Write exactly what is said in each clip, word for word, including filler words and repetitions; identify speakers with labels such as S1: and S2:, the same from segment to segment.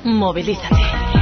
S1: Movilízate.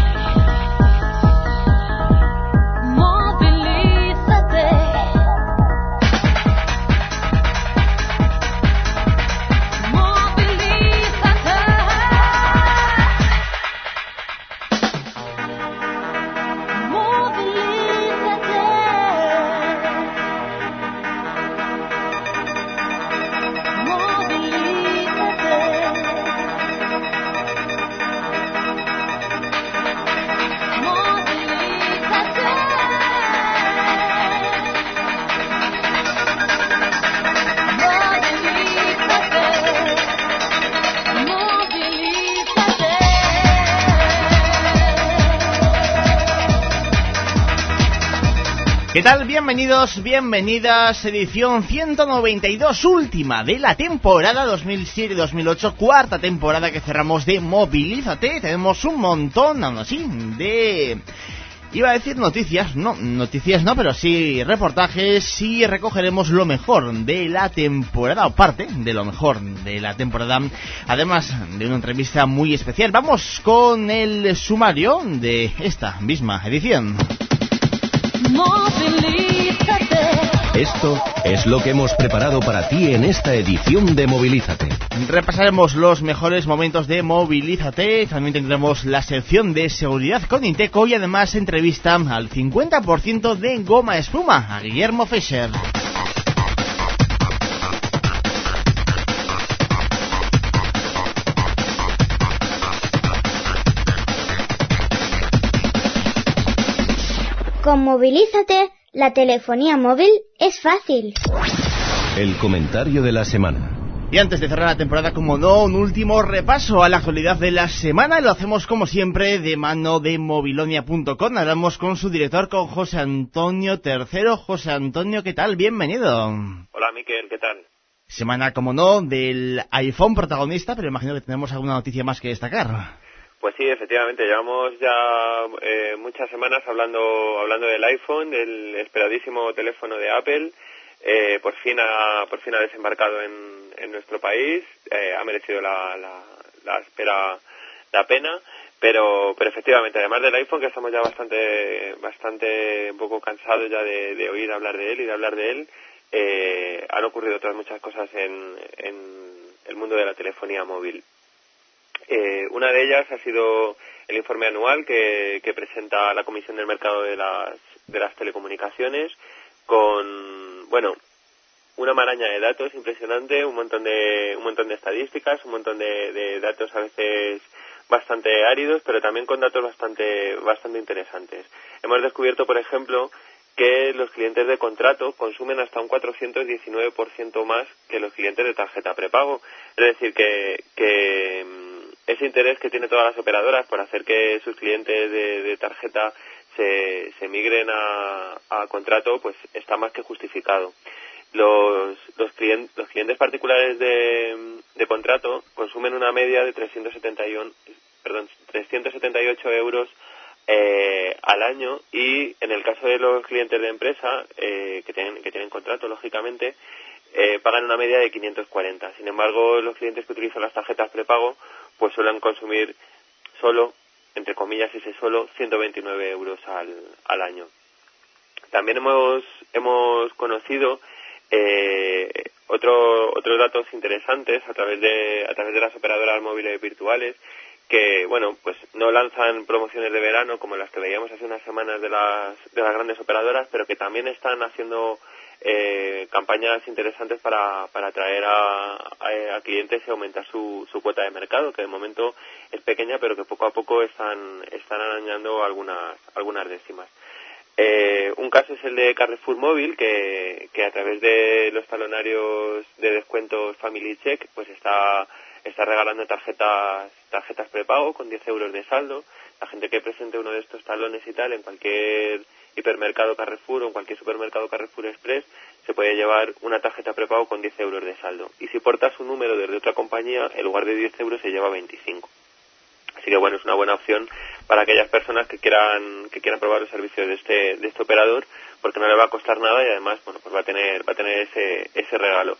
S2: ¿Qué tal? Bienvenidos, bienvenidas, edición ciento noventa y dos, última de la temporada dos mil siete dos mil ocho, cuarta temporada que cerramos de Movilízate. Tenemos un montón, aún así, de... Iba a decir noticias, no, noticias no, pero sí reportajes, y recogeremos lo mejor de la temporada, o parte de lo mejor de la temporada, además de una entrevista muy especial. Vamos con el sumario de esta misma edición.
S3: Esto es lo que hemos preparado para ti en esta edición de Movilízate.
S2: Repasaremos los mejores momentos de Movilízate. También tendremos la sección de seguridad con Inteco y además entrevista al cincuenta por ciento de Goma Espuma, a Guillermo Fischer.
S4: Con Movilízate, la telefonía móvil es fácil.
S3: El comentario de la semana.
S2: Y antes de cerrar la temporada, como no, un último repaso a la actualidad de la semana. Lo hacemos como siempre de mano de movilonia punto com. Hablamos con su director, con José Antonio Tercero. José Antonio, ¿qué tal? Bienvenido.
S5: Hola, Miquel, ¿qué tal?
S2: Semana, como no, del iPhone protagonista, pero imagino que tenemos alguna noticia más que destacar.
S5: Pues sí, efectivamente, llevamos ya eh, muchas semanas hablando hablando del iPhone, del esperadísimo teléfono de Apple. Eh, por fin ha por fin ha desembarcado en, en nuestro país. Eh, ha merecido la, la, la espera la pena, pero pero efectivamente, además del iPhone, que estamos ya bastante bastante un poco cansados ya de, de oír hablar de él y de hablar de él, eh, han ocurrido otras muchas cosas en, en el mundo de la telefonía móvil. Eh, una de ellas ha sido el informe anual que, que presenta la Comisión del Mercado de las, de las Telecomunicaciones, con, bueno, una maraña de datos impresionante, un montón de un montón de estadísticas, un montón de, de datos a veces bastante áridos, pero también con datos bastante bastante interesantes. Hemos descubierto, por ejemplo, que los clientes de contrato consumen hasta un cuatrocientos diecinueve por ciento más que los clientes de tarjeta prepago. Es decir, que, que ese interés que tienen todas las operadoras por hacer que sus clientes de, de tarjeta se, se migren a, a contrato, pues está más que justificado. Los, los, clientes, los clientes particulares de, de contrato consumen una media de trescientos setenta y uno, perdón, trescientos setenta y ocho euros eh, al año, y en el caso de los clientes de empresa eh, que tienen que tienen contrato, lógicamente, eh, pagan una media de quinientos cuarenta. Sin embargo, los clientes que utilizan las tarjetas prepago pues suelen consumir solo, entre comillas ese solo, ciento veintinueve euros al, al año. También hemos hemos conocido eh, otro, otros datos interesantes a través de a través de las operadoras móviles virtuales, que, bueno, pues no lanzan promociones de verano como las que veíamos hace unas semanas de las de las grandes operadoras, pero que también están haciendo eh, campañas interesantes para para atraer a, a, a clientes y aumentar su, su cuota de mercado, que de momento es pequeña, pero que poco a poco están están arañando algunas algunas décimas. Eh, un caso es el de Carrefour Móvil, que, que a través de los talonarios de descuentos Family Check pues está está regalando tarjetas tarjetas prepago con diez euros de saldo. La gente que presente uno de estos talones y tal en cualquier hipermercado Carrefour o en cualquier supermercado Carrefour Express se puede llevar una tarjeta prepago con diez euros de saldo. Y si portas un número desde otra compañía, en lugar de diez euros se lleva veinticinco. Así que, bueno, es una buena opción para aquellas personas que quieran que quieran probar los servicios de este de este operador, porque no le va a costar nada y además, bueno, pues va a tener va a tener ese ese regalo.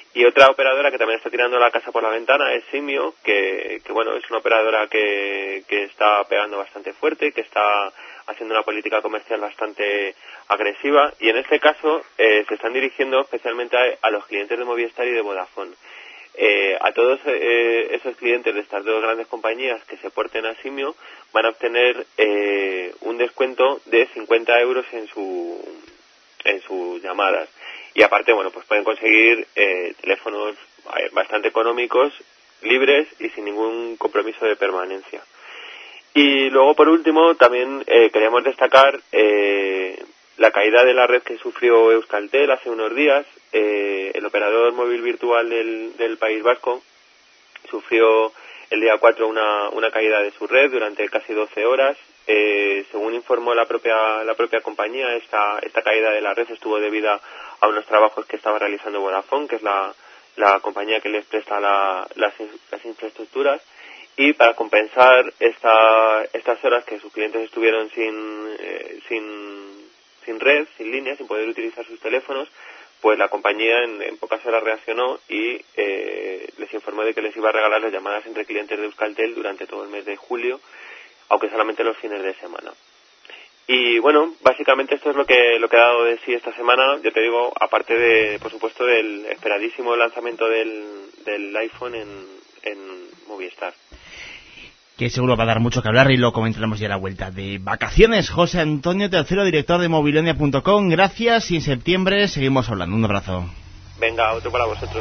S5: Y otra operadora que también está tirando la casa por la ventana es Simio, que, que bueno, es una operadora que, que está pegando bastante fuerte, que está haciendo una política comercial bastante agresiva, y en este caso eh, se están dirigiendo especialmente a, a los clientes de Movistar y de Vodafone. Eh, a todos eh, esos clientes de estas dos grandes compañías que se porten a Simio van a obtener eh, un descuento de cincuenta euros en su en sus llamadas. Y aparte, bueno, pues pueden conseguir eh, teléfonos bastante económicos, libres y sin ningún compromiso de permanencia. Y luego, por último, también eh, queríamos destacar eh, la caída de la red que sufrió Euskaltel hace unos días. Eh, el operador móvil virtual del, del País Vasco sufrió el día cuatro una, una caída de su red durante casi doce horas. Eh, según informó la propia la propia compañía, esta esta caída de la red estuvo debida a unos trabajos que estaba realizando Vodafone, que es la, la compañía que les presta la, las, las infraestructuras, y para compensar esta, estas horas que sus clientes estuvieron sin, eh, sin, sin red, sin línea, sin poder utilizar sus teléfonos, pues la compañía en, en pocas horas reaccionó y eh, les informó de que les iba a regalar las llamadas entre clientes de Euskaltel durante todo el mes de julio, aunque solamente los fines de semana. Y bueno, básicamente esto es lo que lo que ha dado de sí esta semana. Yo te digo, aparte de, por supuesto, del esperadísimo lanzamiento del, del iPhone en, en Movistar.
S2: Que seguro va a dar mucho que hablar y lo comentaremos ya a la vuelta de vacaciones. José Antonio Tercero, director de mobilonia punto com, gracias, y en septiembre seguimos hablando. Un abrazo.
S5: Venga, otro para vosotros.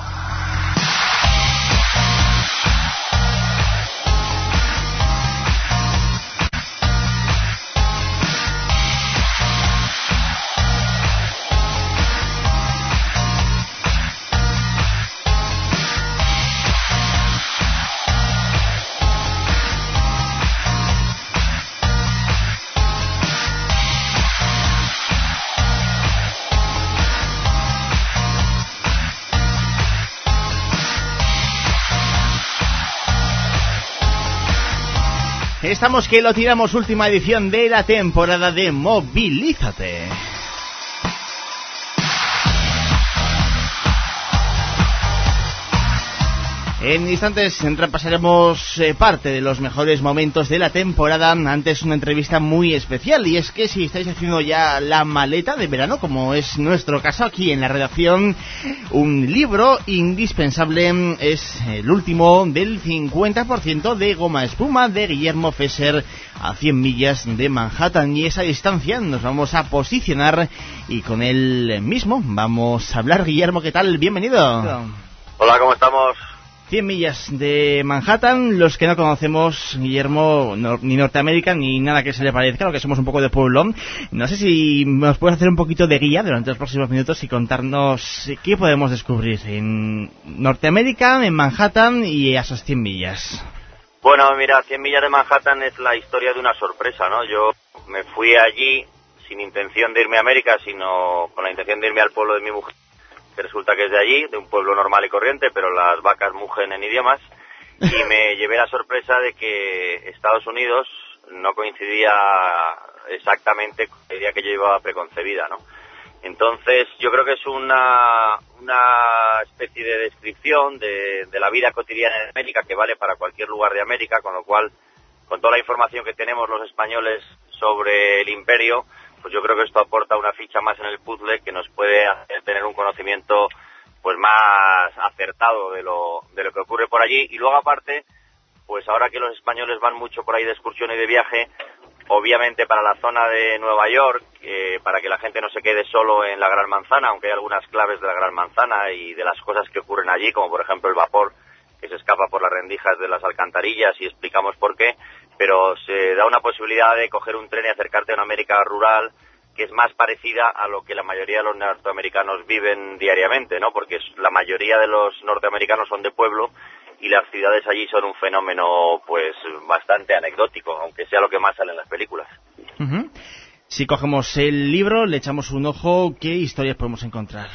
S2: Estamos que lo tiramos, última edición de la temporada de Movilízate. En instantes repasaremos eh, parte de los mejores momentos de la temporada. Antes, una entrevista muy especial, y es que si estáis haciendo ya la maleta de verano, como es nuestro caso aquí en la redacción, un libro indispensable es el último del cincuenta por ciento de Goma Espuma de Guillermo Fesser, a cien millas de Manhattan, y esa distancia nos vamos a posicionar y con él mismo vamos a hablar. Guillermo, ¿qué tal? Bienvenido.
S1: Hola, ¿cómo estamos?
S2: cien millas de Manhattan. Los que no conocemos, Guillermo, no, ni Norteamérica ni nada que se le parezca, lo que somos un poco de pueblón, no sé si nos puedes hacer un poquito de guía durante los próximos minutos y contarnos qué podemos descubrir en Norteamérica, en Manhattan y a esas cien millas.
S1: Bueno, mira, cien millas de Manhattan es la historia de una sorpresa, ¿no? Yo me fui allí sin intención de irme a América, sino con la intención de irme al pueblo de mi mujer, que resulta que es de allí, de un pueblo normal y corriente, pero las vacas mugen en idiomas, y me llevé la sorpresa de que Estados Unidos no coincidía exactamente con la idea que yo llevaba preconcebida, ¿no? Entonces, yo creo que es una, una especie de descripción de, de la vida cotidiana en América que vale para cualquier lugar de América, con lo cual, con toda la información que tenemos los españoles sobre el imperio, pues yo creo que esto aporta una ficha más en el puzzle que nos puede hacer tener un conocimiento pues más acertado de lo de lo que ocurre por allí. Y luego, aparte, pues ahora que los españoles van mucho por ahí de excursión y de viaje, obviamente para la zona de Nueva York, eh, para que la gente no se quede solo en la Gran Manzana, aunque hay algunas claves de la Gran Manzana y de las cosas que ocurren allí, como por ejemplo el vapor que se escapa por las rendijas de las alcantarillas, y explicamos por qué, pero se da una posibilidad de coger un tren y acercarte a una América rural que es más parecida a lo que la mayoría de los norteamericanos viven diariamente, ¿no? Porque la mayoría de los norteamericanos son de pueblo y las ciudades allí son un fenómeno pues bastante anecdótico, aunque sea lo que más sale en las películas.
S2: Uh-huh. Si cogemos el libro, le echamos un ojo, ¿qué historias podemos encontrar?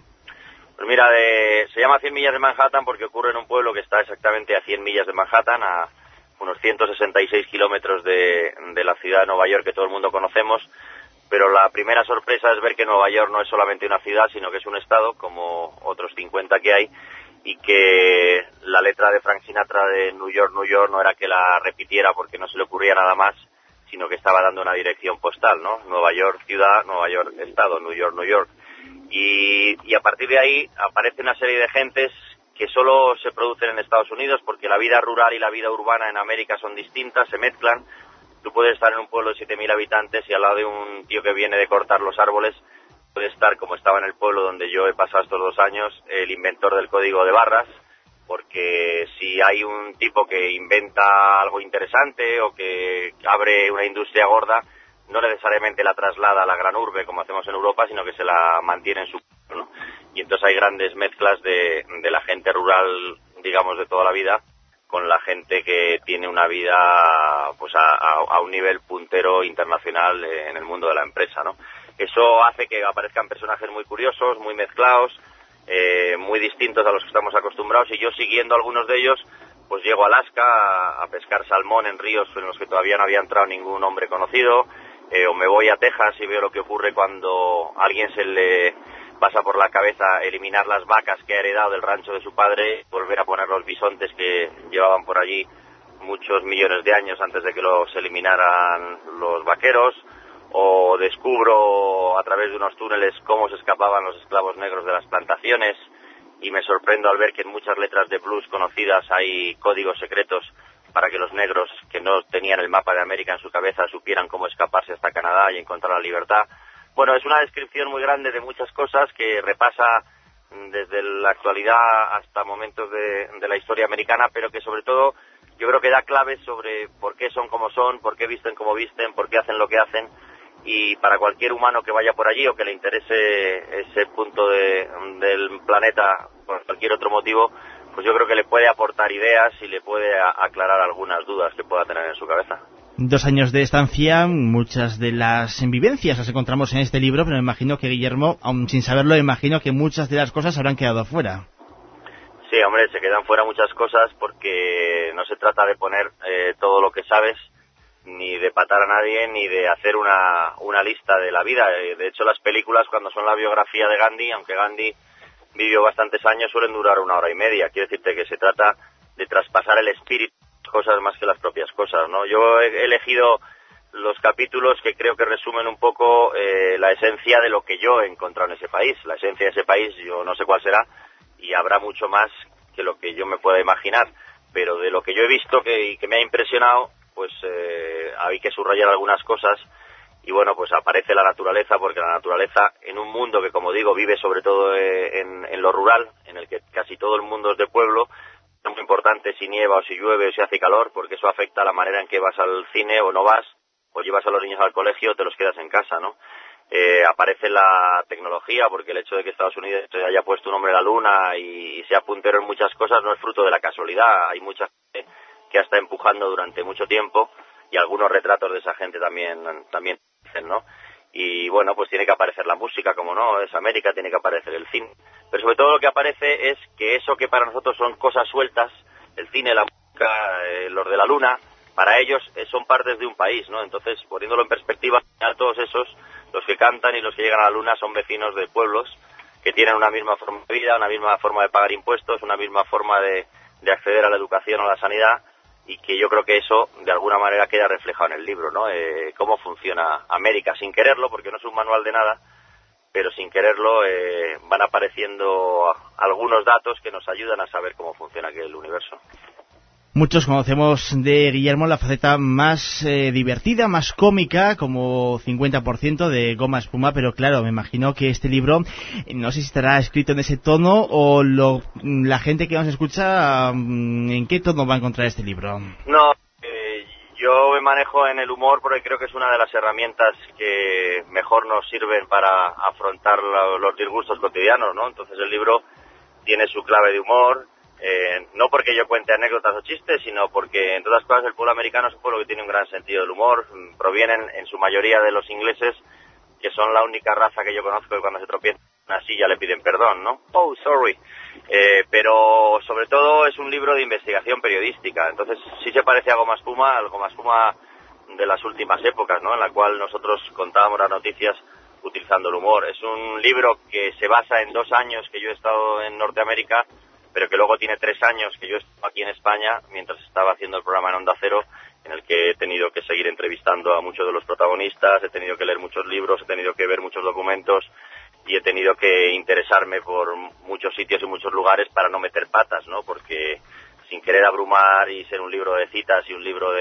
S1: Pues mira, de, se llama cien millas de Manhattan porque ocurre en un pueblo que está exactamente a cien millas de Manhattan, a unos ciento sesenta y seis kilómetros de, de la ciudad de Nueva York que todo el mundo conocemos, pero la primera sorpresa es ver que Nueva York no es solamente una ciudad, sino que es un estado, como otros cincuenta que hay, y que la letra de Frank Sinatra de New York, New York no era que la repitiera porque no se le ocurría nada más, sino que estaba dando una dirección postal, ¿no? Nueva York ciudad, Nueva York estado, New York, New York. Y, y a partir de ahí aparece una serie de gentes que solo se producen en Estados Unidos, porque la vida rural y la vida urbana en América son distintas, se mezclan. Tú puedes estar en un pueblo de siete mil habitantes y al lado de un tío que viene de cortar los árboles puede estar, como estaba en el pueblo donde yo he pasado estos dos años, el inventor del código de barras, porque si hay un tipo que inventa algo interesante o que abre una industria gorda, no necesariamente la traslada a la gran urbe como hacemos en Europa, sino que se la mantiene en su pueblo, ¿no? Y entonces hay grandes mezclas de, de la gente rural, digamos, de toda la vida, con la gente que tiene una vida pues a, a, a un nivel puntero internacional en el mundo de la empresa, ¿no? Eso hace que aparezcan personajes muy curiosos, muy mezclados, eh, muy distintos a los que estamos acostumbrados, y yo, siguiendo algunos de ellos, pues llego a Alaska a, a pescar salmón en ríos en los que todavía no había entrado ningún hombre conocido, eh, o me voy a Texas y veo lo que ocurre cuando a alguien se le pasa por la cabeza eliminar las vacas que ha heredado del rancho de su padre, volver a poner los bisontes que llevaban por allí muchos millones de años antes de que los eliminaran los vaqueros, o descubro a través de unos túneles cómo se escapaban los esclavos negros de las plantaciones, y me sorprendo al ver que en muchas letras de blues conocidas hay códigos secretos para que los negros que no tenían el mapa de América en su cabeza supieran cómo escaparse hasta Canadá y encontrar la libertad. Bueno, es una descripción muy grande de muchas cosas que repasa desde la actualidad hasta momentos de, de la historia americana, pero que sobre todo yo creo que da claves sobre por qué son como son, por qué visten como visten, por qué hacen lo que hacen, y para cualquier humano que vaya por allí o que le interese ese punto de, del planeta por cualquier otro motivo, pues yo creo que le puede aportar ideas y le puede a, aclarar algunas dudas que pueda tener en su cabeza.
S2: Dos años de estancia, muchas de las vivencias las encontramos en este libro, pero me imagino que Guillermo, aun sin saberlo, me imagino que muchas de las cosas habrán quedado fuera.
S1: Sí, hombre, se quedan fuera muchas cosas porque no se trata de poner eh, todo lo que sabes, ni de patar a nadie, ni de hacer una, una lista de la vida. De hecho, las películas, cuando son la biografía de Gandhi, aunque Gandhi vivió bastantes años, suelen durar una hora y media. Quiero decirte que se trata de traspasar el espíritu, cosas más que las propias cosas, ¿no? Yo he elegido los capítulos que creo que resumen un poco eh, la esencia de lo que yo he encontrado en ese país. La esencia de ese país yo no sé cuál será, y habrá mucho más que lo que yo me pueda imaginar, pero de lo que yo he visto que, y que me ha impresionado, pues eh, hay que subrayar algunas cosas. Y bueno, pues aparece la naturaleza, porque la naturaleza, en un mundo que, como digo, vive sobre todo eh, en, en lo rural, en el que casi todo el mundo es de pueblo, es muy importante si nieva o si llueve o si hace calor, porque eso afecta la manera en que vas al cine o no vas, o llevas a los niños al colegio o te los quedas en casa, ¿no? Eh, aparece la tecnología, porque el hecho de que Estados Unidos haya puesto un hombre en la luna y, y sea puntero en muchas cosas no es fruto de la casualidad. Hay mucha gente que ha estado empujando durante mucho tiempo, y algunos retratos de esa gente también también dicen, ¿no? Y bueno, pues tiene que aparecer la música, como no, es América, tiene que aparecer el cine, pero sobre todo lo que aparece es que eso que para nosotros son cosas sueltas, el cine, la música, eh, los de la luna, para ellos eh, son partes de un país, ¿no? Entonces, poniéndolo en perspectiva, a todos esos, los que cantan y los que llegan a la luna son vecinos de pueblos que tienen una misma forma de vida, una misma forma de pagar impuestos, una misma forma de, de acceder a la educación o a la sanidad, y que yo creo que eso de alguna manera queda reflejado en el libro, ¿no? Eh, cómo funciona América, sin quererlo, porque no es un manual de nada, pero sin quererlo eh, van apareciendo algunos datos que nos ayudan a saber cómo funciona aquel universo.
S2: Muchos conocemos de Guillermo la faceta más eh, divertida, más cómica, como cincuenta por ciento de Goma Espuma, pero claro, me imagino que este libro, no sé si estará escrito en ese tono, o lo, la gente que nos escucha, ¿en qué tono va a encontrar este libro?
S1: No, eh, yo me manejo en el humor porque creo que es una de las herramientas que mejor nos sirven para afrontar la, los disgustos cotidianos, ¿no? Entonces el libro tiene su clave de humor. Eh, no porque yo cuente anécdotas o chistes, sino porque, entre otras cosas, el pueblo americano es un pueblo que tiene un gran sentido del humor. Provienen en su mayoría de los ingleses, que son la única raza que yo conozco que cuando se tropiezan en una silla le piden perdón, ¿no? Oh, sorry. Eh, pero sobre todo es un libro de investigación periodística. Entonces sí se parece a Goma Espuma. El Goma Espuma de las últimas épocas, ¿no? En la cual nosotros contábamos las noticias utilizando el humor. Es un libro que se basa en dos años que yo he estado en Norteamérica, pero que luego tiene tres años que yo he estado aquí en España, mientras estaba haciendo el programa en Onda Cero, en el que he tenido que seguir entrevistando a muchos de los protagonistas, he tenido que leer muchos libros, he tenido que ver muchos documentos y he tenido que interesarme por muchos sitios y muchos lugares para no meter patas, ¿no? Porque sin querer abrumar y ser un libro de citas y un libro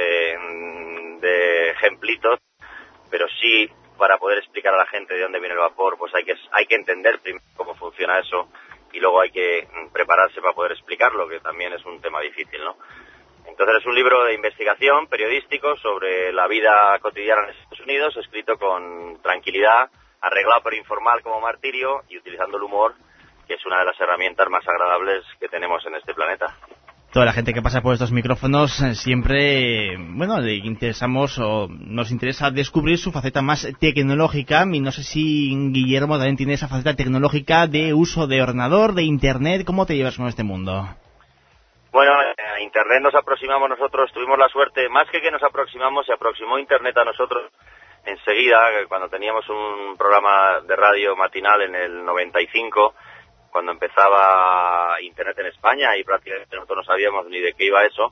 S1: de, de ejemplitos, pero sí para poder explicar a la gente de dónde viene el vapor, pues hay que hay que entender primero cómo funciona eso y luego hay que prepararse para poder explicarlo, que también es un tema difícil, ¿no? Entonces es un libro de investigación periodístico sobre la vida cotidiana en Estados Unidos, escrito con tranquilidad, arreglado pero informal como martirio y utilizando el humor, que es una de las herramientas más agradables que tenemos en este planeta.
S2: Toda la gente que pasa por estos micrófonos eh, siempre, bueno, le interesamos o nos interesa descubrir su faceta más tecnológica, y no sé si Guillermo también tiene esa faceta tecnológica de uso de ordenador, de internet. ¿Cómo te llevas con este mundo?
S1: Bueno, a internet nos aproximamos nosotros, tuvimos la suerte, más que que nos aproximamos, se aproximó internet a nosotros enseguida, cuando teníamos un programa de radio matinal en el noventa y cinco, cuando empezaba internet en España y prácticamente nosotros no sabíamos ni de qué iba eso,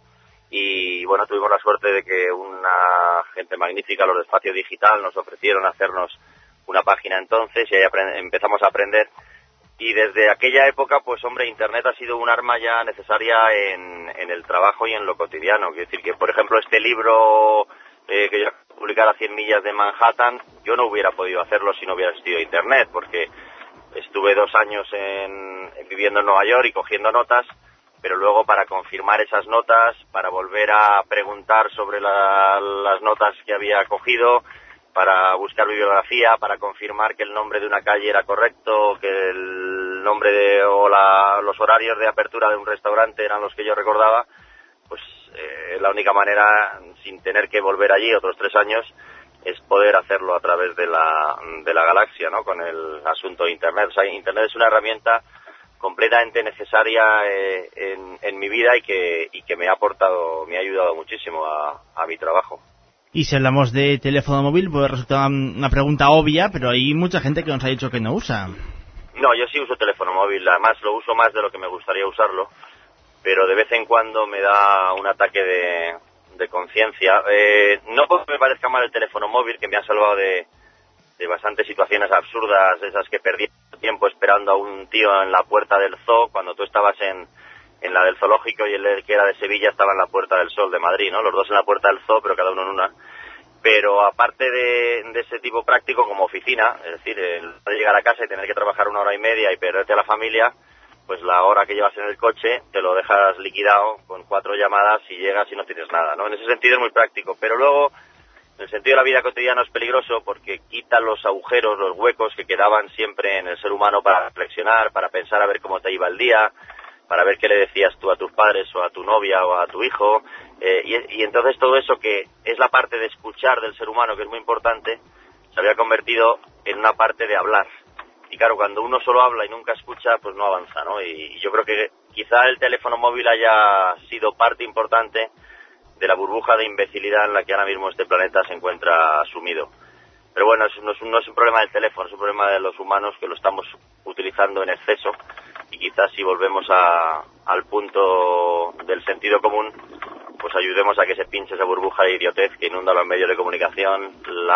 S1: y bueno, tuvimos la suerte de que una gente magnífica, los de Espacio Digital, nos ofrecieron hacernos una página entonces y ahí empezamos a aprender. Y desde aquella época, pues hombre, internet ha sido un arma ya necesaria en, en el trabajo y en lo cotidiano. Quiero decir que, por ejemplo, este libro eh, que yo publicara a cien millas de Manhattan, yo no hubiera podido hacerlo si no hubiera existido internet, porque estuve dos años en, viviendo en Nueva York y cogiendo notas, pero luego para confirmar esas notas, para volver a preguntar sobre la, las notas que había cogido, para buscar bibliografía, para confirmar que el nombre de una calle era correcto, que el nombre de, o la, los horarios de apertura de un restaurante eran los que yo recordaba, pues eh, la única manera, sin tener que volver allí otros tres años, es poder hacerlo a través de la, de la galaxia, ¿no? Con el asunto de Internet. O sea, Internet es una herramienta completamente necesaria eh, en, en mi vida y que, y que me ha aportado, me ha ayudado muchísimo a, a mi trabajo.
S2: Y si hablamos de teléfono móvil, puede resultar una pregunta obvia, pero hay mucha gente que nos ha dicho que no usa.
S1: No, yo sí uso teléfono móvil, además lo uso más de lo que me gustaría usarlo, pero de vez en cuando me da un ataque de, de conciencia. Eh, no porque me parezca mal el teléfono móvil, que me ha salvado de, de bastantes situaciones absurdas, esas que perdí tiempo esperando a un tío en la puerta del zoo, cuando tú estabas en, en la del zoológico y el que era de Sevilla estaba en la Puerta del Sol de Madrid, ¿no? Los dos en la puerta del zoo, pero cada uno en una. Pero aparte de, de ese tipo práctico como oficina, es decir, el de llegar a casa y tener que trabajar una hora y media y perderte a la familia, pues la hora que llevas en el coche te lo dejas liquidado con cuatro llamadas y llegas y no tienes nada, ¿no? En ese sentido es muy práctico, pero luego, en el sentido de la vida cotidiana es peligroso porque quita los agujeros, los huecos que quedaban siempre en el ser humano para reflexionar, para pensar a ver cómo te iba el día, para ver qué le decías tú a tus padres o a tu novia o a tu hijo, eh, y, y entonces todo eso que es la parte de escuchar del ser humano, que es muy importante, se había convertido en una parte de hablar. Y claro, cuando uno solo habla y nunca escucha, pues no avanza, ¿no? Y, y yo creo que quizá el teléfono móvil haya sido parte importante de la burbuja de imbecilidad en la que ahora mismo este planeta se encuentra sumido. Pero bueno, eso no es, un, no es un problema del teléfono, es un problema de los humanos que lo estamos utilizando en exceso, y quizás si volvemos a, al punto del sentido común, pues ayudemos a que se pinche esa burbuja de idiotez que inunda los medios de comunicación,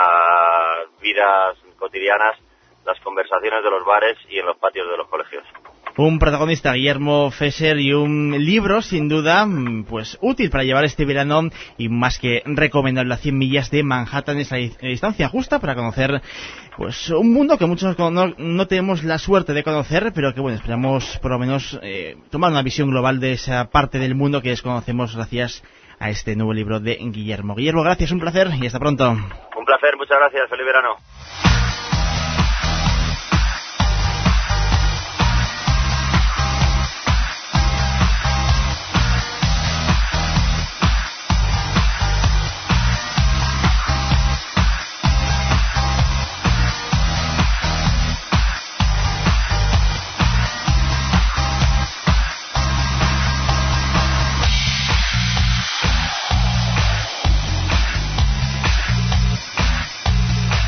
S1: las vidas cotidianas, las conversaciones de los bares y en los patios de los colegios.
S2: Un protagonista, Guillermo Fesser, y un libro, sin duda, pues útil para llevar este verano y más que recomendable, a cien millas de Manhattan, esa distancia justa para conocer pues un mundo que muchos no, no tenemos la suerte de conocer, pero que bueno, esperamos por lo menos eh, tomar una visión global de esa parte del mundo que desconocemos gracias a este nuevo libro de Guillermo. Guillermo, gracias, un placer y hasta pronto.
S1: Un placer, muchas gracias, feliz verano.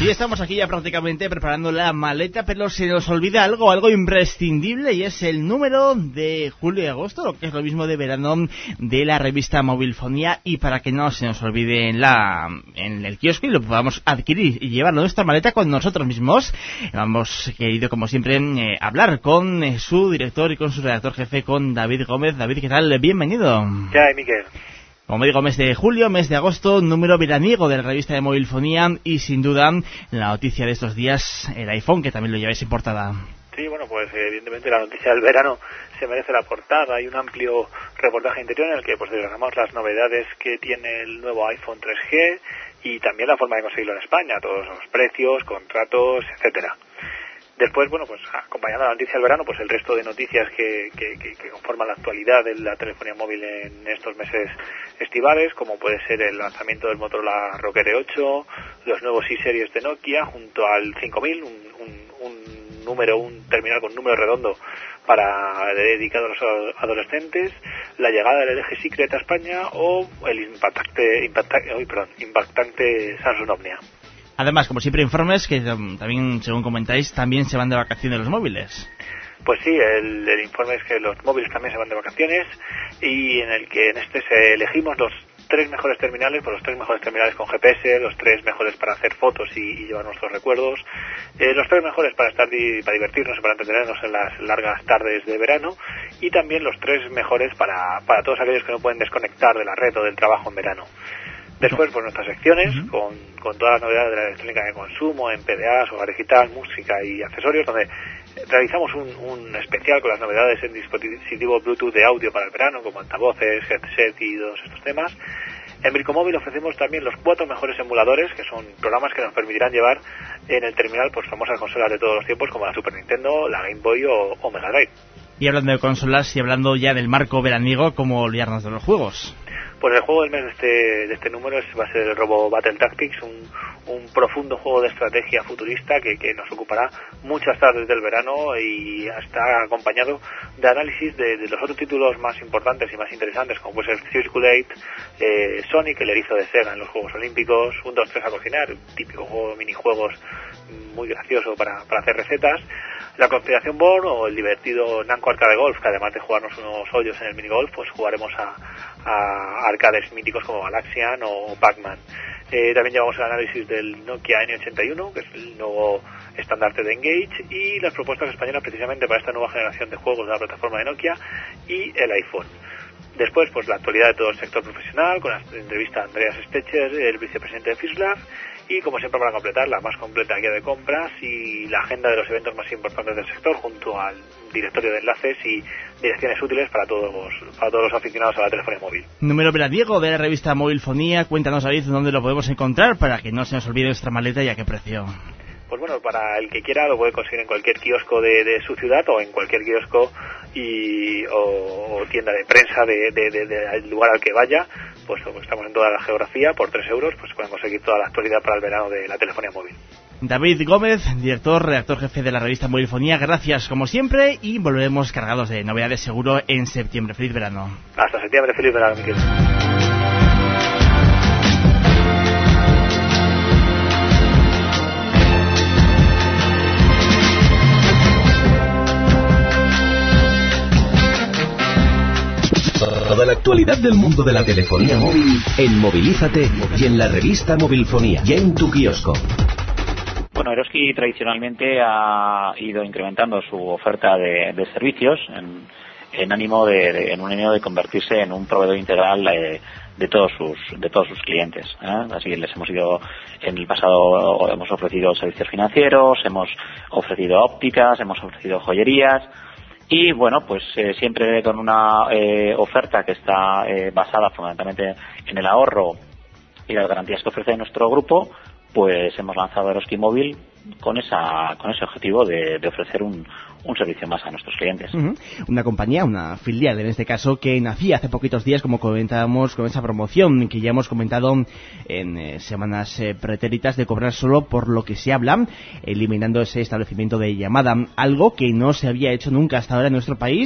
S2: Y estamos aquí ya prácticamente preparando la maleta, pero se nos olvida algo, algo imprescindible, y es el número de julio y agosto, lo que es lo mismo de verano, de la revista Mobilfonía, y para que no se nos olvide en, la, en el kiosco y lo podamos adquirir y llevarlo en esta maleta con nosotros mismos, hemos querido, como siempre, eh, hablar con eh, su director y con su redactor jefe, con David Gómez. David, ¿qué tal? Bienvenido.
S6: ¿Qué hay, Miquel?
S2: Como digo, mes de julio, mes de agosto, número veraniego de la revista de Mobilfonía y sin duda la noticia de estos días, el iPhone, que también lo lleváis en portada.
S6: Sí, bueno, pues evidentemente la noticia del verano se merece la portada. Hay un amplio reportaje interior en el que pues desgranamos las novedades que tiene el nuevo iPhone tres G y también la forma de conseguirlo en España, todos los precios, contratos, etcétera. Después, bueno, pues acompañando la noticia del verano, pues el resto de noticias que, que, que, que conforman la actualidad de la telefonía móvil en estos meses estivales, como puede ser el lanzamiento del Motorola Rock R ocho, los nuevos i-Series de Nokia junto al cinco mil, un, un, un número, un terminal con número redondo para dedicado a los adolescentes, la llegada del L G Secret a España o el impactante, impactante, oh, perdón, impactante Samsung Omnia.
S2: Además, como siempre, informes que también, según comentáis, también se van de vacaciones los móviles.
S6: Pues sí, el, el informe es que los móviles también se van de vacaciones y en el que en este se elegimos los tres mejores terminales, pues los tres mejores terminales con G P S, los tres mejores para hacer fotos y, y llevar nuestros recuerdos, eh, los tres mejores para estar di, para divertirnos y para entretenernos en las largas tardes de verano, y también los tres mejores para, para todos aquellos que no pueden desconectar de la red o del trabajo en verano. Después, pues nuestras secciones, uh-huh. con, con todas las novedades de la electrónica de consumo, en P D As, hogar digital, música y accesorios, donde realizamos un, un especial con las novedades en dispositivos Bluetooth de audio para el verano, como altavoces, headset y todos estos temas. En Bricomóvil ofrecemos también los cuatro mejores emuladores, que son programas que nos permitirán llevar en el terminal pues famosas consolas de todos los tiempos, como la Super Nintendo, la Game Boy o, o Mega Drive.
S2: Y hablando de consolas y hablando ya del marco veraniego, ¿cómo olvidarnos de los juegos?
S6: Pues el juego del mes de este, de este número es, va a ser el Robo Battle Tactics, un, un profundo juego de estrategia futurista que, que nos ocupará muchas tardes del verano y está acompañado de análisis de, de los otros títulos más importantes y más interesantes, como puede ser Circulate, eh, Sonic, el erizo de Sega en los Juegos Olímpicos, un dos tres a cocinar, un típico juego de minijuegos muy gracioso para, para hacer recetas, la Conspiración Board o el divertido Namco Arcade Golf, que además de jugarnos unos hoyos en el minigolf, pues jugaremos a, a arcades míticos como Galaxian o Pac-Man. Eh, también llevamos el análisis del Nokia N ochenta y uno, que es el nuevo estandarte de Engage, y las propuestas españolas precisamente para esta nueva generación de juegos de la plataforma de Nokia y el iPhone. Después, pues la actualidad de todo el sector profesional, con la entrevista a Andreas Stecher, el vicepresidente de FISLAB, y como siempre para completar, la más completa guía de compras y la agenda de los eventos más importantes del sector, junto al directorio de enlaces y direcciones útiles para todos los, para todos los aficionados a la telefonía móvil.
S2: Número veraniego de la revista Mobilfonía. Cuéntanos, David, dónde lo podemos encontrar para que no se nos olvide nuestra maleta y a qué precio.
S6: Pues bueno, para el que quiera lo puede conseguir en cualquier kiosco de, de su ciudad o en cualquier kiosco y, o, o tienda de prensa de, de, de, de, del lugar al que vaya. Pues como estamos en toda la geografía, por tres euros, pues pueden conseguir toda la actualidad para el verano de la telefonía móvil.
S2: David Gómez, director, redactor jefe de la revista Mobilfonía, gracias como siempre y volveremos cargados de novedades seguro en septiembre. Feliz verano.
S6: Hasta septiembre, feliz verano, Miquel.
S3: Toda la actualidad del mundo de la telefonía móvil en Movilízate y en la revista Mobilfonía, ya en tu kiosco.
S7: Bueno, Eroski tradicionalmente ha ido incrementando su oferta de, de servicios en, en ánimo de, de, en un ánimo de convertirse en un proveedor integral eh, de todos sus de todos sus clientes. ¿eh? Así que les hemos ido en el pasado hemos ofrecido servicios financieros, hemos ofrecido ópticas, hemos ofrecido joyerías. Y bueno, pues eh, siempre con una eh, oferta que está eh, basada fundamentalmente en el ahorro y las garantías que ofrece nuestro grupo, pues hemos lanzado Eroski Móvil con esa con ese objetivo de, de ofrecer un, un servicio más a nuestros clientes.
S2: Uh-huh. Una compañía, una filial en este caso, que nacía hace poquitos días, como comentábamos, con esa promoción que ya hemos comentado en eh, semanas eh, pretéritas, de cobrar solo por lo que se habla, eliminando ese establecimiento de llamada, algo que no se había hecho nunca hasta ahora en nuestro país,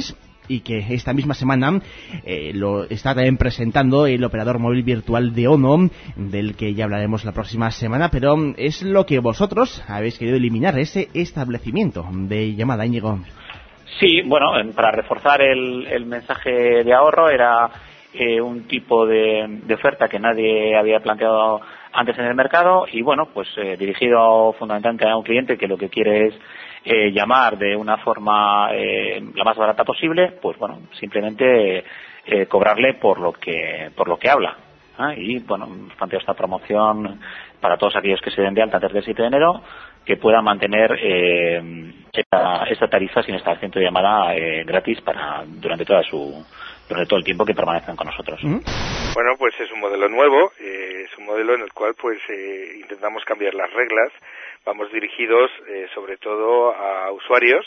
S2: y que esta misma semana eh, lo está también presentando el operador móvil virtual de Ono, del que ya hablaremos la próxima semana, pero es lo que vosotros habéis querido eliminar, ese establecimiento de llamada, Íñigo.
S7: Sí, bueno, para reforzar el, el mensaje de ahorro era eh, un tipo de, de oferta que nadie había planteado antes en el mercado y bueno, pues eh, dirigido fundamentalmente a un cliente que lo que quiere es eh, llamar de una forma eh, la más barata posible, pues bueno, simplemente eh, cobrarle por lo que por lo que habla. ¿eh? Y bueno, hemos planteado esta promoción para todos aquellos que se den de alta antes del siete de enero, que puedan mantener eh, esta, esta tarifa sin establecimiento de llamada eh, gratis para durante toda su durante todo el tiempo que permanezcan con nosotros.
S8: ¿Mm? Bueno, pues es un modelo nuevo, eh, es un modelo en el cual pues eh, intentamos cambiar las reglas, vamos dirigidos eh, sobre todo a usuarios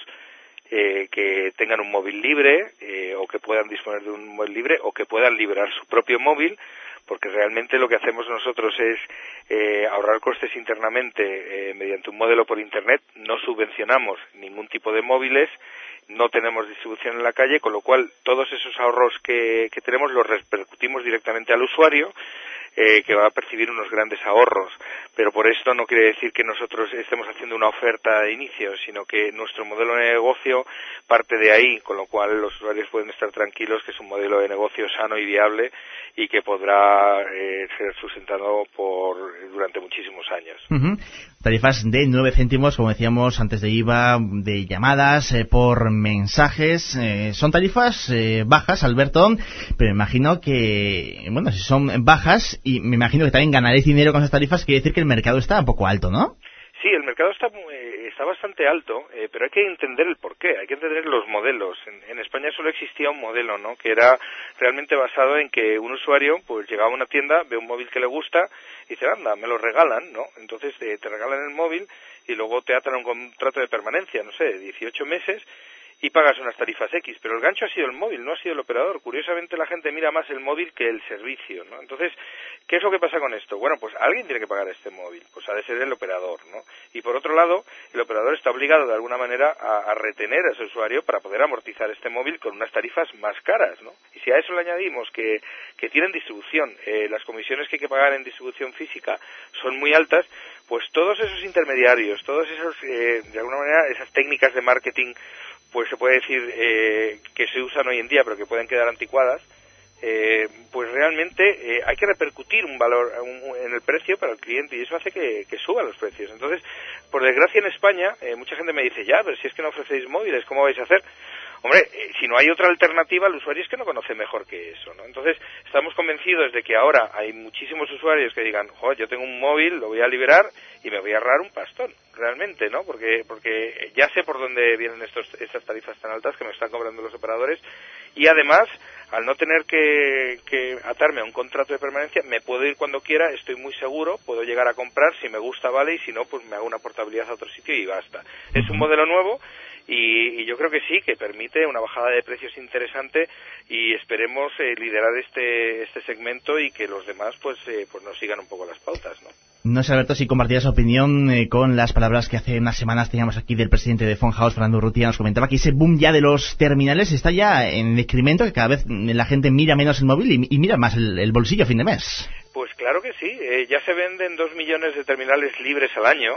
S8: eh, que tengan un móvil libre eh, o que puedan disponer de un móvil libre o que puedan liberar su propio móvil, porque realmente lo que hacemos nosotros es eh, ahorrar costes internamente eh, mediante un modelo por Internet, no subvencionamos ningún tipo de móviles, no tenemos distribución en la calle, con lo cual todos esos ahorros que, que tenemos los repercutimos directamente al usuario, eh, que va a percibir unos grandes ahorros. Pero por esto no quiere decir que nosotros estemos haciendo una oferta de inicio, sino que nuestro modelo de negocio parte de ahí, con lo cual los usuarios pueden estar tranquilos que es un modelo de negocio sano y viable y que podrá eh, ser sustentado por durante muchísimos años.
S2: Uh-huh. Tarifas de nueve céntimos, como decíamos antes de I V A, de llamadas, eh, por mensajes. Eh, son tarifas eh, bajas, Alberto, pero me imagino que, bueno, si son bajas, y me imagino que también ganaréis dinero con esas tarifas, quiere decir que el mercado está un poco alto, ¿no?
S8: Sí, el mercado está eh, está bastante alto, eh, pero hay que entender el porqué, hay que entender los modelos. En, en España solo existía un modelo, ¿no?, que era realmente basado en que un usuario pues llegaba a una tienda, ve un móvil que le gusta y dice, anda, me lo regalan, ¿no? Entonces eh, te regalan el móvil y luego te atan un contrato de permanencia, no sé, dieciocho meses, y pagas unas tarifas X, pero el gancho ha sido el móvil, no ha sido el operador. Curiosamente la gente mira más el móvil que el servicio, ¿no? Entonces, ¿qué es lo que pasa con esto? Bueno, pues alguien tiene que pagar este móvil, pues ha de ser el operador, ¿no? Y por otro lado, el operador está obligado de alguna manera a, a retener a ese usuario para poder amortizar este móvil con unas tarifas más caras, ¿no? Y si a eso le añadimos que, que tienen distribución, eh, las comisiones que hay que pagar en distribución física son muy altas, pues todos esos intermediarios, todos esos, eh, de alguna manera, esas técnicas de marketing, pues se puede decir eh, que se usan hoy en día pero que pueden quedar anticuadas, eh, pues realmente eh, hay que repercutir un valor un, en el precio para el cliente y eso hace que, que suban los precios. Entonces, por desgracia en España, eh, mucha gente me dice, ya, pero si es que no ofrecéis móviles, ¿cómo vais a hacer? Hombre, eh, si no hay otra alternativa, el usuario es que no conoce mejor que eso, ¿no? Entonces, estamos convencidos de que ahora hay muchísimos usuarios que digan, joder, yo tengo un móvil, lo voy a liberar y me voy a ahorrar un pastón, realmente, ¿no? Porque porque ya sé por dónde vienen estos estas tarifas tan altas que me están cobrando los operadores y además, al no tener que, que atarme a un contrato de permanencia, me puedo ir cuando quiera, estoy muy seguro, puedo llegar a comprar, si me gusta vale y si no, pues me hago una portabilidad a otro sitio y basta. Es un modelo nuevo. Y, y yo creo que sí, que permite una bajada de precios interesante y esperemos eh, liderar este este segmento y que los demás pues eh, pues nos sigan un poco las pautas, ¿no?
S2: No sé, Alberto, si compartías opinión eh, con las palabras que hace unas semanas teníamos aquí del presidente de Phone House, Fernando Urrutia. Nos comentaba que ese boom ya de los terminales está ya en decremento, que cada vez la gente mira menos el móvil y, y mira más el, el bolsillo a fin de mes.
S8: Pues claro que sí, eh, ya se venden dos millones de terminales libres al año.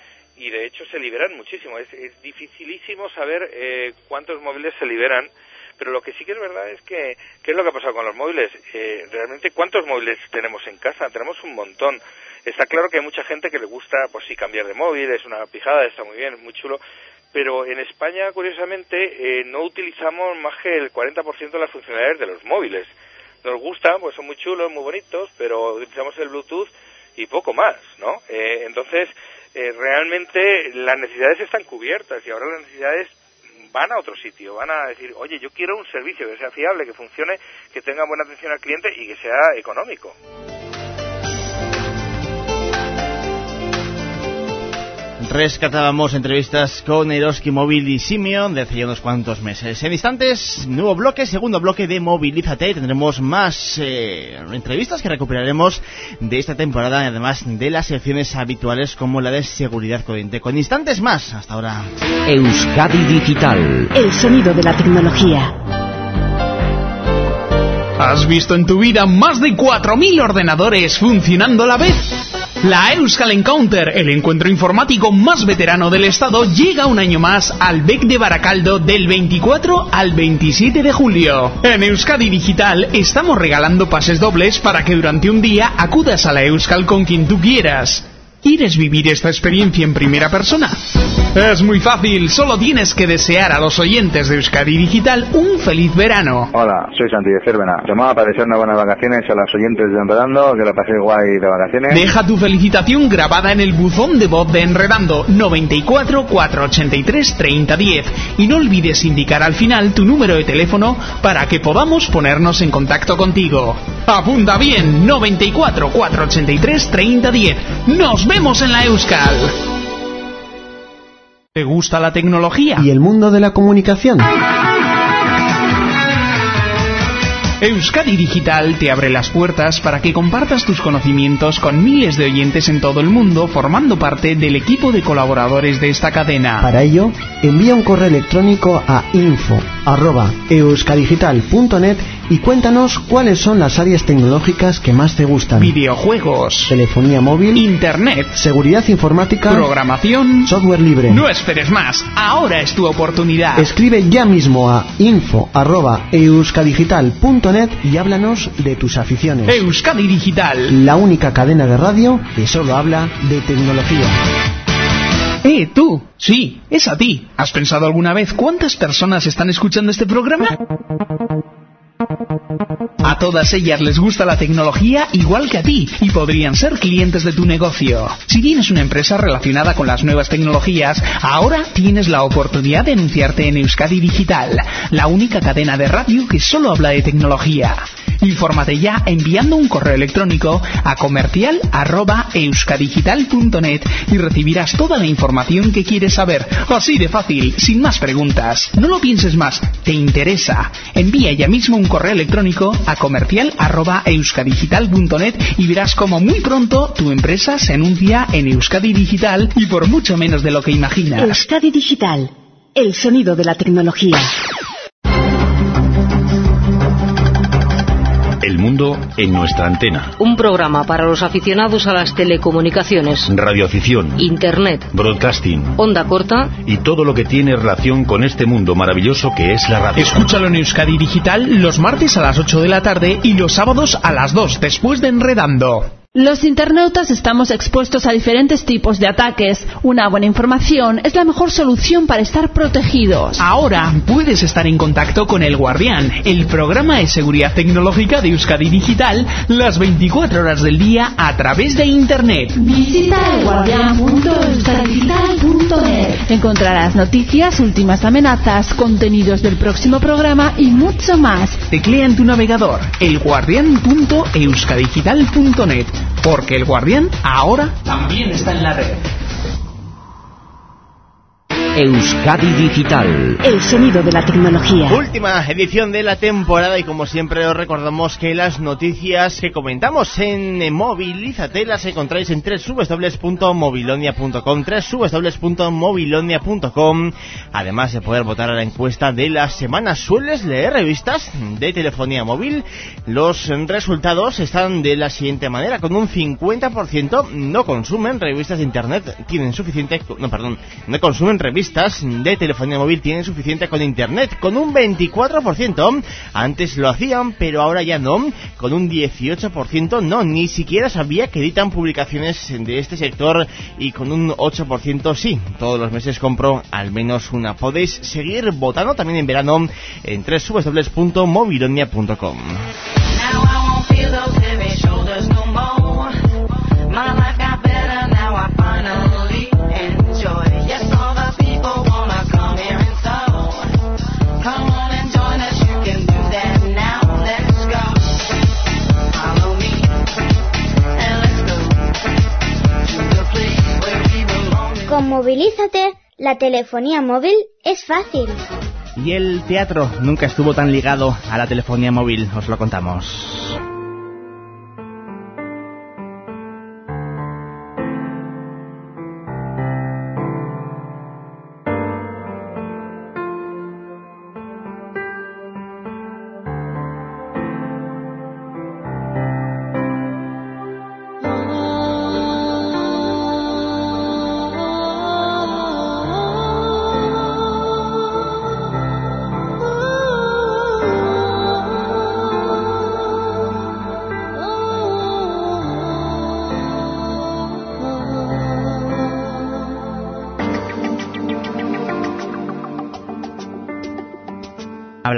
S8: Y de hecho se liberan muchísimo. Es, es dificilísimo saber eh, cuántos móviles se liberan, pero lo que sí que es verdad es que, ¿qué es lo que ha pasado con los móviles? Eh, realmente, ¿cuántos móviles tenemos en casa? Tenemos un montón. Está claro que hay mucha gente que le gusta, pues sí, cambiar de móvil, es una pijada, está muy bien, es muy chulo, pero en España, curiosamente, eh, no utilizamos más que el cuarenta por ciento de las funcionalidades de los móviles. Nos gustan, pues son muy chulos, muy bonitos, pero utilizamos el Bluetooth y poco más, ¿no? Eh, entonces... Eh, realmente las necesidades están cubiertas y ahora las necesidades van a otro sitio, van a decir, oye, yo quiero un servicio que sea fiable, que funcione, que tenga buena atención al cliente y que sea económico.
S2: Rescatábamos entrevistas con Eroski Móvil y Simio de hace ya unos cuantos meses. En instantes, nuevo bloque, segundo bloque de Movilízate. Tendremos más eh, entrevistas que recuperaremos de esta temporada y además de las secciones habituales como la de seguridad corriente. Con instantes más, hasta ahora.
S3: Euskadi Digital.
S9: El sonido de la tecnología. ¿Has visto en tu vida más de cuatro mil ordenadores funcionando a la vez? La Euskal Encounter, el encuentro informático más veterano del estado, llega un año más al B E C de Baracaldo del veinticuatro al veintisiete de julio. En Euskadi Digital estamos regalando pases dobles para que durante un día acudas a la Euskal con quien tú quieras. ¿Quieres vivir esta experiencia en primera persona? Es muy fácil, solo tienes que desear a los oyentes de Euskadi Digital un feliz verano.
S10: Hola, soy Santi de Cervena. Llamaba para desear unas buenas vacaciones a los oyentes de Enredando, que la paséis guay de vacaciones.
S9: Deja tu felicitación grabada en el buzón de voz de Enredando noventa y cuatro, cuatrocientos ochenta y tres, treinta diez y no olvides indicar al final tu número de teléfono para que podamos ponernos en contacto contigo. Apunta bien, noventa y cuatro, cuatrocientos ochenta y tres, treinta diez. ¡Nos vemos en la Euskal! ¿Te gusta la tecnología?
S11: ¿Y el mundo de la comunicación?
S9: Euskadi Digital te abre las puertas para que compartas tus conocimientos con miles de oyentes en todo el mundo, formando parte del equipo de colaboradores de esta cadena.
S11: Para ello, envía un correo electrónico a info arroba euskadigital punto net y cuéntanos cuáles son las áreas tecnológicas que más te gustan.
S9: Videojuegos,
S11: telefonía móvil,
S9: internet,
S11: seguridad informática,
S9: programación,
S11: software libre.
S9: No esperes más, ahora es tu oportunidad.
S11: Escribe ya mismo a info arroba euskadigital punto net y háblanos de tus aficiones.
S9: Euskadi Digital,
S11: la única cadena de radio que solo habla de tecnología.
S9: ¡Eh, tú! Sí, es a ti. ¿Has pensado alguna vez cuántas personas están escuchando este programa? A todas ellas les gusta la tecnología igual que a ti y podrían ser clientes de tu negocio. Si tienes una empresa relacionada con las nuevas tecnologías, ahora tienes la oportunidad de anunciarte en Euskadi Digital, la única cadena de radio que solo habla de tecnología. Infórmate ya enviando un correo electrónico a comercial arroba euskadigital punto net y recibirás toda la información que quieres saber. Así de fácil, sin más preguntas. No lo pienses más, ¿te interesa? Envía ya mismo un correo electrónico a comercial arroba euskadigital punto net y verás como muy pronto tu empresa se anuncia en Euskadi Digital y por mucho menos de lo que imaginas.
S12: Euskadi Digital, el sonido de la tecnología.
S13: El mundo en nuestra antena.
S14: Un programa para los aficionados a las telecomunicaciones,
S13: radioafición,
S14: internet,
S13: broadcasting,
S14: onda corta
S13: y todo lo que tiene relación con este mundo maravilloso que es la radio.
S9: Escúchalo en Euskadi Digital los martes a las ocho de la tarde y los sábados a las dos después de Enredando.
S15: Los internautas estamos expuestos a diferentes tipos de ataques. Una buena información es la mejor solución para estar protegidos.
S9: Ahora puedes estar en contacto con El Guardián, el programa de seguridad tecnológica de Euskadi Digital, las veinticuatro horas del día a través de Internet.
S15: Visita el guardián punto euskadigital punto net. Encontrarás noticias, últimas amenazas, contenidos del próximo programa y mucho más.
S9: Teclea en tu navegador el guardián punto euskadigital punto net. Porque El Guardián ahora también está en la red.
S3: Euskadi Digital,
S12: el sonido de la tecnología.
S2: Última edición de la temporada y como siempre os recordamos que las noticias que comentamos en Movilízate las encontráis en doble u doble u doble u punto movilonia punto com, doble u doble u doble u punto movilonia punto com. Además de poder votar a la encuesta de la semana. ¿Sueles leer revistas de telefonía móvil? Los resultados están de la siguiente manera: con un cincuenta por ciento no consumen revistas de internet, tienen suficiente, no perdón, no consumen revistas de telefonía móvil, tienen suficiente con internet, con un veinticuatro por ciento. Antes lo hacían, pero ahora ya no. Con un dieciocho por ciento no, ni siquiera sabía que editan publicaciones de este sector. Y con un ocho por ciento sí, todos los meses compro al menos una. Podéis seguir votando también en verano en doble u doble u doble u punto movilonia punto com.
S4: Con Movilízate, la telefonía móvil es fácil.
S2: Y el teatro nunca estuvo tan ligado a la telefonía móvil, os lo contamos.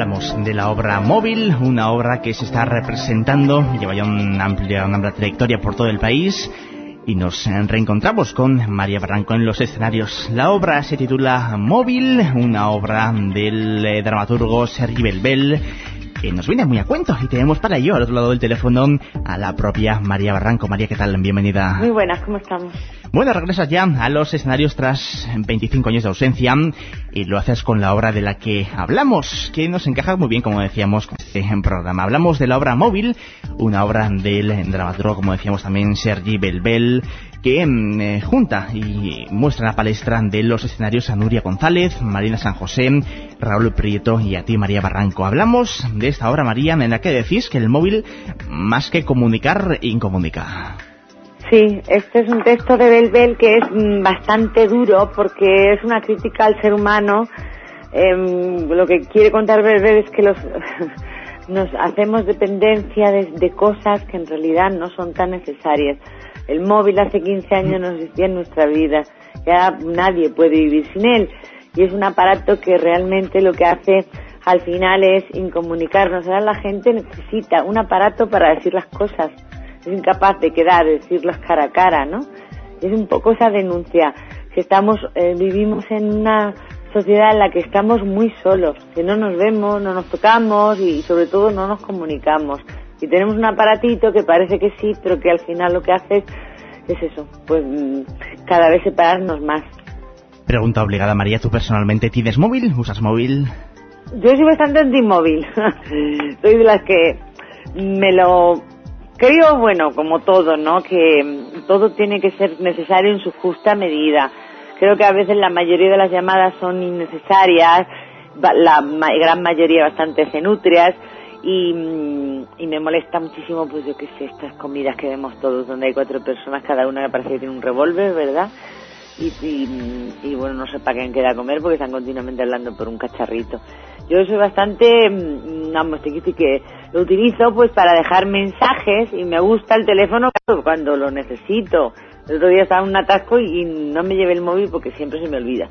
S2: Hablamos de la obra móvil, una obra que se está representando, lleva ya una amplia, una amplia trayectoria por todo el país, y nos reencontramos con María Barranco en los escenarios. La obra se titula Móvil, una obra del eh, dramaturgo Sergi Belbel, que nos viene muy a cuento, y tenemos para ello al otro lado del teléfono a la propia María Barranco. María, ¿qué tal? Bienvenida.
S16: Muy buenas, ¿cómo estamos? Bueno,
S2: regresas ya a los escenarios tras veinticinco años de ausencia, y lo haces con la obra de la que hablamos, que nos encaja muy bien, como decíamos, con este programa. Hablamos de la obra Móvil, una obra del dramaturgo, como decíamos también, Sergi Belbel, que eh, junta y muestra la palestra de los escenarios a Nuria González, Marina San José, Raúl Prieto y a ti, María Barranco. Hablamos de esta obra, María, en la que decís que el móvil, más que comunicar, incomunica.
S16: Sí, este es un texto de Belbel que es bastante duro porque es una crítica al ser humano. Eh, lo que quiere contar Belbel es que los nos hacemos dependencia de, de cosas que en realidad no son tan necesarias. El móvil hace quince años no existía en nuestra vida, ya nadie puede vivir sin él, y es un aparato que realmente lo que hace al final es incomunicarnos. Ahora la gente necesita un aparato para decir las cosas, es incapaz de quedar, de decirlas cara a cara, ¿no? Es un poco esa denuncia, que estamos, eh, vivimos en una sociedad en la que estamos muy solos, que no nos vemos, no nos tocamos y sobre todo no nos comunicamos. Y tenemos un aparatito que parece que sí, pero que al final lo que hace es, es eso, pues cada vez separarnos más.
S2: Pregunta obligada, María, ¿tú personalmente tienes móvil? ¿Usas móvil?
S16: Yo soy bastante antimóvil. Soy de las que me lo creo, bueno, como todo, ¿no? Que todo tiene que ser necesario en su justa medida. Creo que a veces la mayoría de las llamadas son innecesarias, la ma- gran mayoría bastante cenutrias, y, y me molesta muchísimo, pues yo qué sé, estas comidas que vemos todos, donde hay cuatro personas, cada una me parece que tiene un revólver, ¿verdad? Y, y, y bueno, no sé para quién queda a comer porque están continuamente hablando por un cacharrito. Yo soy bastante, vamos, te quiero que lo utilizo pues para dejar mensajes, y me gusta el teléfono cuando lo necesito. El otro día estaba en un atasco y no me llevé el móvil porque siempre se me olvida.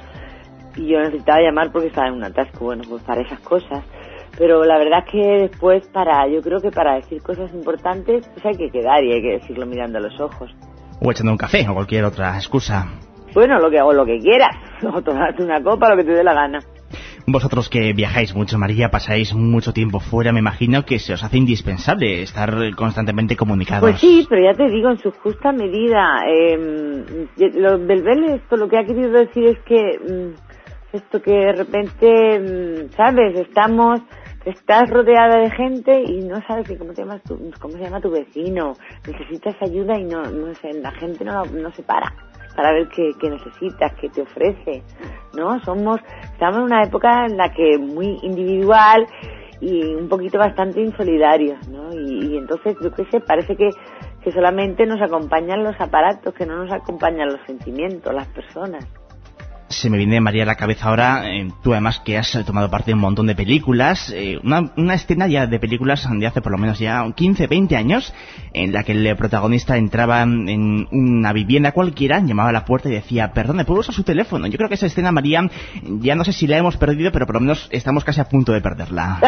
S16: Y yo necesitaba llamar porque estaba en un atasco, bueno, pues para esas cosas. Pero la verdad es que después para, yo creo que para decir cosas importantes, pues hay que quedar y hay que decirlo mirando a los ojos.
S2: O echando un café o cualquier otra excusa.
S16: Bueno, lo que hago, lo que quieras, o tomarte una copa, lo que te dé la gana.
S2: Vosotros que viajáis mucho, María, pasáis mucho tiempo fuera, me imagino que se os hace indispensable estar constantemente comunicados.
S16: Pues sí, pero ya te digo, en su justa medida. Eh, lo, Belbel, esto lo que ha querido decir es que esto que de repente, ¿sabes? Estamos, estás rodeada de gente y no sabes que cómo te llamas tu, cómo se llama tu vecino, necesitas ayuda y no, no sé, la gente no, no se para para ver qué, qué necesitas, qué te ofrece, ¿no? Somos, estamos en una época en la que muy individual y un poquito bastante insolidarios, ¿no? Y, y entonces, yo qué sé, parece que, que solamente nos acompañan los aparatos, que no nos acompañan los sentimientos, las personas.
S2: Se me viene, María, a la cabeza ahora, eh, tú además que has tomado parte de un montón de películas, eh, una, una escena ya de películas de hace por lo menos ya quince, veinte años, en la que el protagonista entraba en una vivienda cualquiera, llamaba a la puerta y decía, perdone, ¿puedo usar su teléfono? Yo creo que esa escena, María, ya no sé si la hemos perdido, pero por lo menos estamos casi a punto de perderla.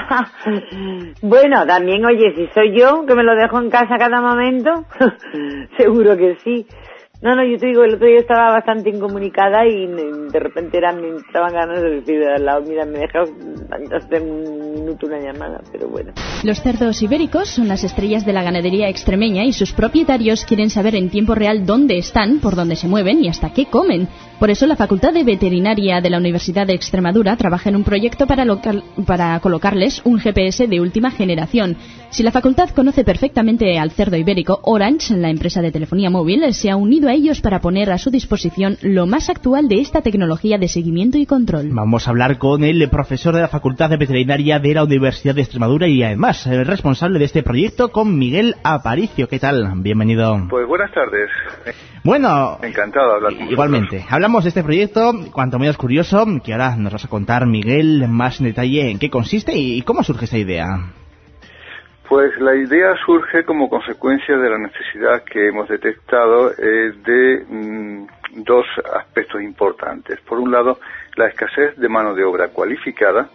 S16: Bueno, también, oye, si soy yo, que me lo dejo en casa cada momento, seguro que sí. No, no, yo te digo, el otro día estaba bastante incomunicada y de repente eran, me entraban ganas de decir al lado, mira, me dejas hace un minuto una llamada, pero bueno.
S17: Los cerdos ibéricos son las estrellas de la ganadería extremeña y sus propietarios quieren saber en tiempo real dónde están, por dónde se mueven y hasta qué comen. Por eso la Facultad de Veterinaria de la Universidad de Extremadura trabaja en un proyecto para, local, para colocarles un G P S de última generación. Si la facultad conoce perfectamente al cerdo ibérico, Orange, la empresa de telefonía móvil, se ha unido a ellos para poner a su disposición lo más actual de esta tecnología de seguimiento y control.
S2: Vamos a hablar con el profesor de la Facultad de Veterinaria de la Universidad de Extremadura y además el responsable de este proyecto, con Miguel Aparicio. ¿Qué tal? Bienvenido.
S18: Pues buenas tardes.
S2: Bueno,
S18: encantado de hablar con
S2: igualmente.
S18: vosotros.
S2: Hablamos de este proyecto, cuanto menos curioso, que ahora nos vas a contar, Miguel, más en detalle en qué consiste y cómo surge esta idea.
S18: Pues la idea surge como consecuencia de la necesidad que hemos detectado eh, de mm, dos aspectos importantes. Por un lado, la escasez de mano de obra cualificada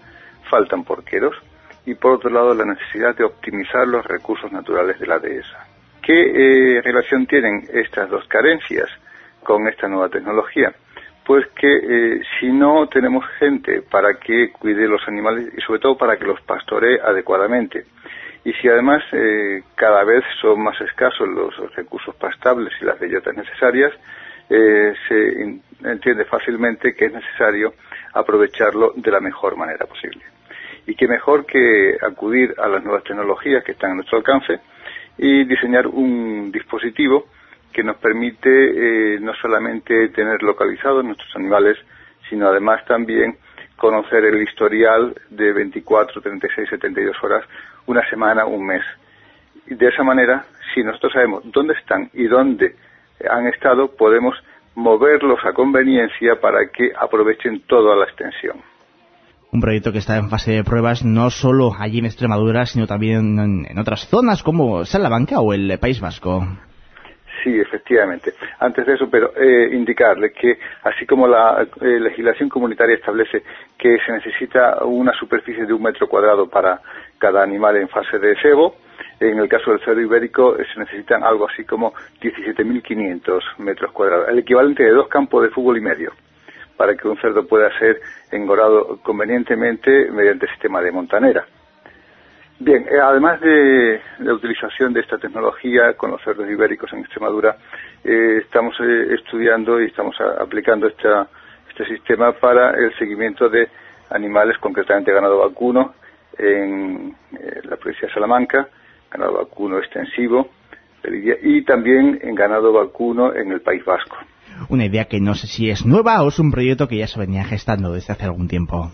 S18: faltan porqueros, y por otro lado la necesidad de optimizar los recursos naturales de la dehesa. ¿Qué eh, relación tienen estas dos carencias con esta nueva tecnología? Pues que eh, si no tenemos gente para que cuide los animales y sobre todo para que los pastoree adecuadamente, y si además eh, cada vez son más escasos los, los recursos pastables y las bellotas necesarias, eh, se in, entiende fácilmente que es necesario aprovecharlo de la mejor manera posible. Y qué mejor que acudir a las nuevas tecnologías que están a nuestro alcance y diseñar un dispositivo que nos permite eh, no solamente tener localizados nuestros animales, sino además también conocer el historial de veinticuatro, treinta y seis, setenta y dos horas, una semana, un mes. Y de esa manera, si nosotros sabemos dónde están y dónde han estado, podemos moverlos a conveniencia para que aprovechen toda la extensión.
S2: Un proyecto que está en fase de pruebas no solo allí en Extremadura, sino también en, en otras zonas como Salamanca o el País Vasco.
S18: Sí, efectivamente. Antes de eso, pero eh, indicarle que así como la eh, legislación comunitaria establece que se necesita una superficie de un metro cuadrado para cada animal en fase de cebo, en el caso del cerdo ibérico eh, se necesitan algo así como diecisiete mil quinientos metros cuadrados, el equivalente de dos campos de fútbol y medio, para que un cerdo pueda ser engordado convenientemente mediante el sistema de montanera. Bien, eh, además de la utilización de esta tecnología con los cerdos ibéricos en Extremadura, eh, estamos eh, estudiando y estamos a, aplicando esta, este sistema para el seguimiento de animales, concretamente ganado vacuno, en eh, la provincia de Salamanca, ganado vacuno extensivo, y también en ganado vacuno en el País Vasco.
S2: Una idea que no sé si es nueva o es un proyecto que ya se venía gestando desde hace algún tiempo.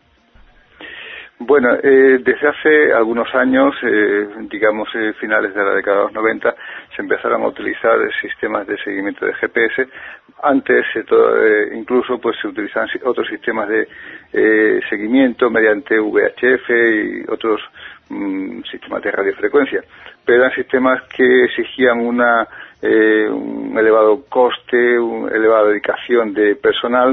S18: Bueno, eh, desde hace algunos años, eh, digamos eh, finales de la década de los noventa, se empezaron a utilizar sistemas de seguimiento de G P S. Antes eh, todo, eh, incluso pues se utilizaban otros sistemas de eh, seguimiento mediante V H F y otros mm, sistemas de radiofrecuencia, pero eran sistemas que exigían una eh, un elevado coste, una elevada dedicación de personal,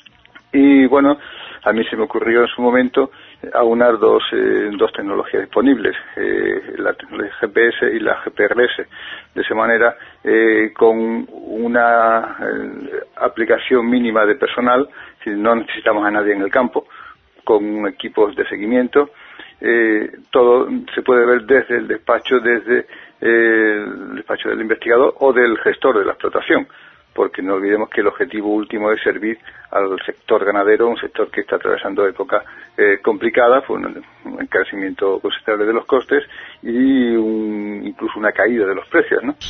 S18: y bueno, a mí se me ocurrió en su momento aunar dos, eh, dos tecnologías disponibles, eh, la tecnología G P S y la G P R S. De esa manera, eh, con una eh, aplicación mínima de personal, si no necesitamos a nadie en el campo, con equipos de seguimiento, eh, todo se puede ver desde el despacho, desde eh, el despacho del investigador o del gestor de la explotación, porque no olvidemos que el objetivo último es servir al sector ganadero, un sector que está atravesando época eh, complicada, por un, un encarecimiento considerable de los costes y un, incluso una caída de los precios, ¿no?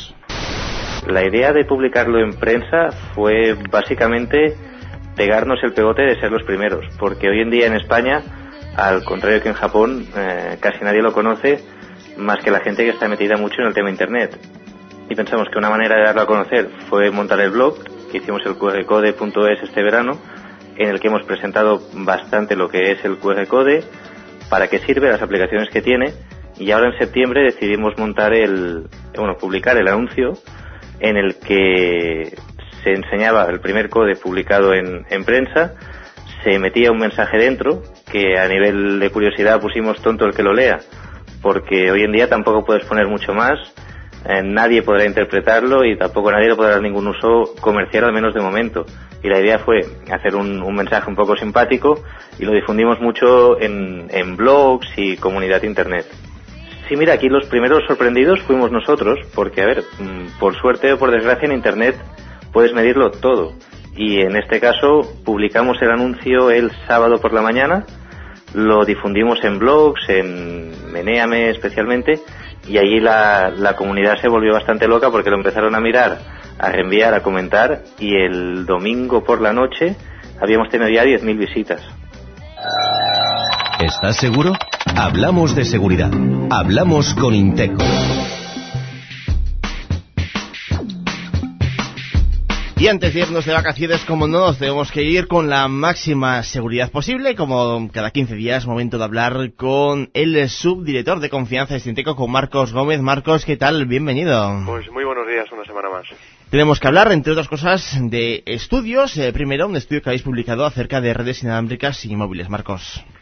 S7: La idea de publicarlo en prensa fue básicamente pegarnos el pegote de ser los primeros, porque hoy en día en España, al contrario que en Japón, eh, casi nadie lo conoce más que la gente que está metida mucho en el tema Internet. Y pensamos que una manera de darlo a conocer fue montar el blog, que hicimos el Q R code punto es este verano, en el que hemos presentado bastante lo que es el Q R code, para qué sirve, las aplicaciones que tiene, y ahora en septiembre decidimos montar el, bueno, publicar el anuncio en el que se enseñaba el primer code publicado en, en prensa, se metía un mensaje dentro, que a nivel de curiosidad pusimos tonto el que lo lea, porque hoy en día tampoco puedes poner mucho más. Eh, nadie podrá interpretarlo y tampoco nadie le podrá dar ningún uso comercial, al menos de momento. Y la idea fue hacer un, un mensaje un poco simpático y lo difundimos mucho en, en blogs y comunidad internet. Sí, mira, aquí los primeros sorprendidos fuimos nosotros, porque, a ver, por suerte o por desgracia en internet puedes medirlo todo. Y en este caso publicamos el anuncio el sábado por la mañana, lo difundimos en blogs, en Menéame especialmente, y allí la, la comunidad se volvió bastante loca porque lo empezaron a mirar, a reenviar, a comentar, y el domingo por la noche habíamos tenido ya diez mil visitas.
S3: ¿Estás seguro? Hablamos de seguridad. Hablamos con Inteco.
S2: Y antes de irnos de vacaciones, como no, nos tenemos que ir con la máxima seguridad posible. Como cada quince días, momento de hablar con el subdirector de confianza de Inteco, con Marcos Gómez. Marcos, ¿qué tal? Bienvenido.
S5: Pues muy buenos días, una semana más.
S2: Tenemos que hablar, entre otras cosas, de estudios. Eh, primero, un estudio que habéis publicado acerca de redes inalámbricas y móviles, Marcos.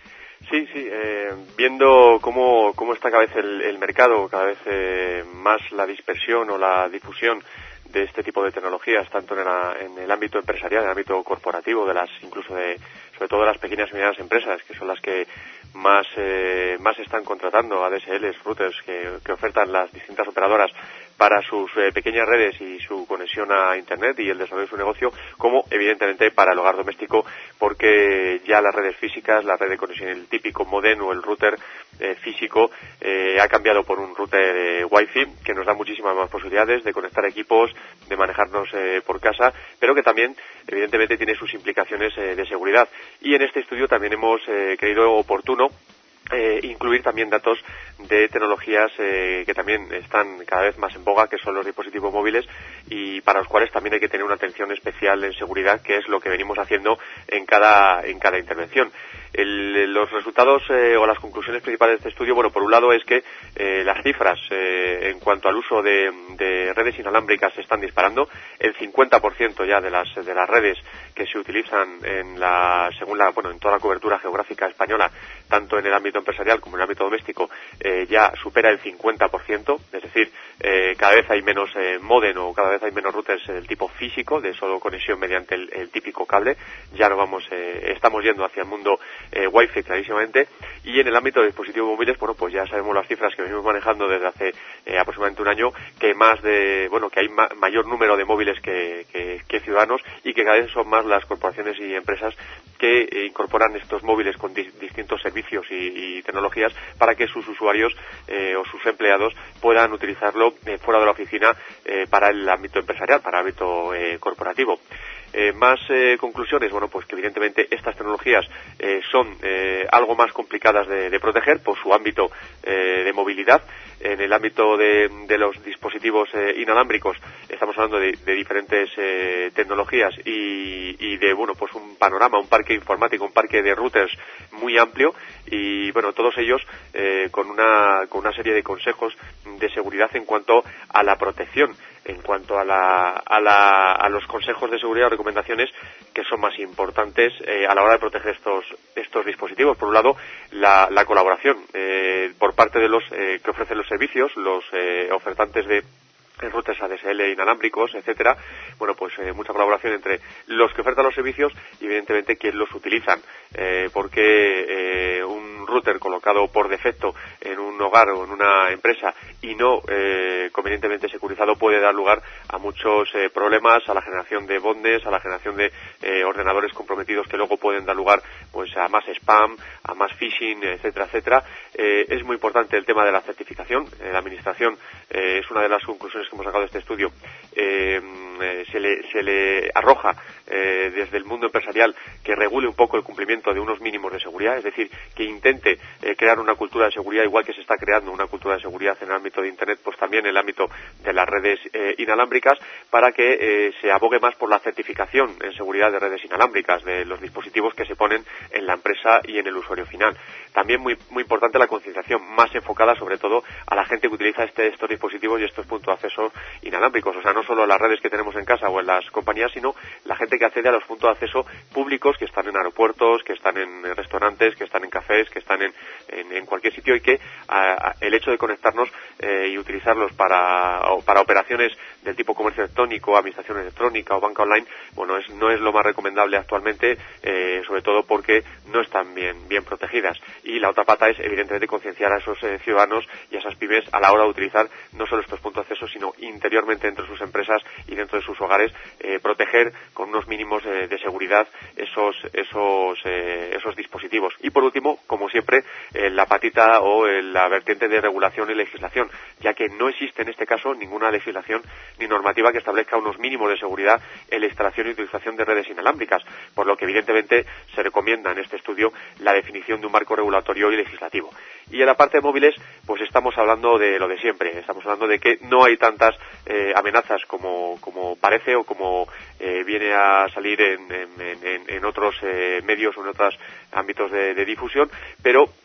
S19: Sí, sí, eh, viendo cómo, cómo está cada vez el, el mercado, cada vez eh, más la dispersión o la difusión de este tipo de tecnologías, tanto en, la, en el ámbito empresarial, en el ámbito corporativo, de las incluso de, sobre todo de las pequeñas y medianas empresas, que son las que más eh, más están contratando A D S Ls, routers que, que ofertan las distintas operadoras para sus eh, pequeñas redes y su conexión a Internet y el desarrollo de su negocio, como evidentemente para el hogar doméstico, porque ya las redes físicas, la red de conexión, el típico modem o el router eh, físico eh, ha cambiado por un router eh, Wi-Fi que nos da muchísimas más posibilidades de conectar equipos, de manejarnos eh, por casa, pero que también evidentemente tiene sus implicaciones eh, de seguridad. Y en este estudio también hemos eh, creído oportuno Eh, incluir también datos de tecnologías eh, que también están cada vez más en boga, que son los dispositivos móviles, y para los cuales también hay que tener una atención especial en seguridad, que es lo que venimos haciendo en cada en cada intervención. El, los resultados eh, o las conclusiones principales de este estudio, bueno, por un lado es que eh, las cifras eh, en cuanto al uso de, de redes inalámbricas se están disparando. El cincuenta por ciento ya de las de las redes que se utilizan en la según la bueno en toda la cobertura geográfica española, tanto en el ámbito empresarial como en el ámbito doméstico, eh, ya supera el cincuenta por ciento, es decir, eh, cada vez hay menos eh, módem o cada vez hay menos routers del tipo físico, de solo conexión mediante el, el típico cable. Ya no vamos, eh, estamos yendo hacia el mundo eh, Wi-Fi clarísimamente. Y en el ámbito de dispositivos móviles, bueno, pues ya sabemos las cifras que venimos manejando desde hace eh, aproximadamente un año, que más de, bueno, que hay ma- mayor número de móviles que, que, que ciudadanos, y que cada vez son más las corporaciones y empresas que eh, incorporan estos móviles con di- distintos servicios y, y tecnologías para que sus usuarios eh, o sus empleados puedan utilizarlo eh, fuera de la oficina eh, para el ámbito empresarial, para el ámbito eh, corporativo. Eh, más eh, conclusiones, bueno, pues que evidentemente estas tecnologías eh, son eh, algo más complicadas de, de proteger por su ámbito eh, de movilidad. En el ámbito de, de los dispositivos eh, inalámbricos estamos hablando de, de diferentes eh, tecnologías y, y de, bueno, pues un panorama, un parque informático, un parque de routers muy amplio, y bueno, todos ellos eh, con una con una serie de consejos de seguridad en cuanto a la protección, en cuanto a la a, la, a los consejos de seguridad o recomendaciones que son más importantes eh, a la hora de proteger estos estos dispositivos. Por un lado, la, la colaboración eh, por parte de los eh, que ofrecen los servicios, los eh, ofertantes de routers A D S L inalámbricos, etcétera. Bueno, pues eh, mucha colaboración entre los que ofertan los servicios y evidentemente quienes los utilizan, eh, porque eh, un router colocado por defecto en un hogar o en una empresa y no eh, convenientemente securizado puede dar lugar a muchos eh, problemas, a la generación de botnets, a la generación de eh, ordenadores comprometidos que luego pueden dar lugar pues a más spam, a más phishing, etcétera, etcétera. Eh, es muy importante el tema de la certificación. Eh, la administración eh, es una de las conclusiones que hemos sacado de este estudio. Eh, eh, se le se le arroja eh, desde el mundo empresarial que regule un poco el cumplimiento de unos mínimos de seguridad, es decir, que intente eh, crear una cultura de seguridad igual que se está creando una cultura de seguridad en el ámbito de Internet, pues también en el ámbito de las redes eh, inalámbricas, para que eh, se abogue más por la certificación en seguridad de redes inalámbricas de los dispositivos que se ponen en la empresa y en el usuario final. También muy muy importante la concienciación, más enfocada sobre todo a la gente que utiliza este, estos dispositivos y estos puntos de acceso inalámbricos, o sea, no solo las redes que tenemos en casa o en las compañías, sino la gente que accede a los puntos de acceso públicos que están en aeropuertos, que están en restaurantes, que están en cafés, que están en, en, en cualquier sitio, y que a, a, el hecho de conectarnos eh, y utilizarlos para, o, para operaciones del tipo comercio electrónico, administración electrónica o banca online, bueno, es, no es lo más recomendable actualmente, eh, sobre todo porque no están bien, bien protegidas. Y la otra pata es, evidentemente, concienciar a esos eh, ciudadanos y a esas pymes a la hora de utilizar no solo estos puntos de acceso, sino interiormente dentro de sus empresas y dentro de sus hogares, eh, proteger con unos mínimos eh, de seguridad esos esos eh, esos dispositivos. Y por último, como siempre, eh, la patita o eh, la vertiente de regulación y legislación, ya que no existe en este caso ninguna legislación ni normativa que establezca unos mínimos de seguridad en la instalación y utilización de redes inalámbricas, por lo que evidentemente se recomienda en este estudio la definición de un marco regulatorio y legislativo. Y en la parte de móviles, pues estamos hablando de lo de siempre, estamos hablando de que no hay tantas eh, amenazas como, como parece o como eh, viene a salir en, en, en, en otros eh, medios o en otros ámbitos de, de difusión, pero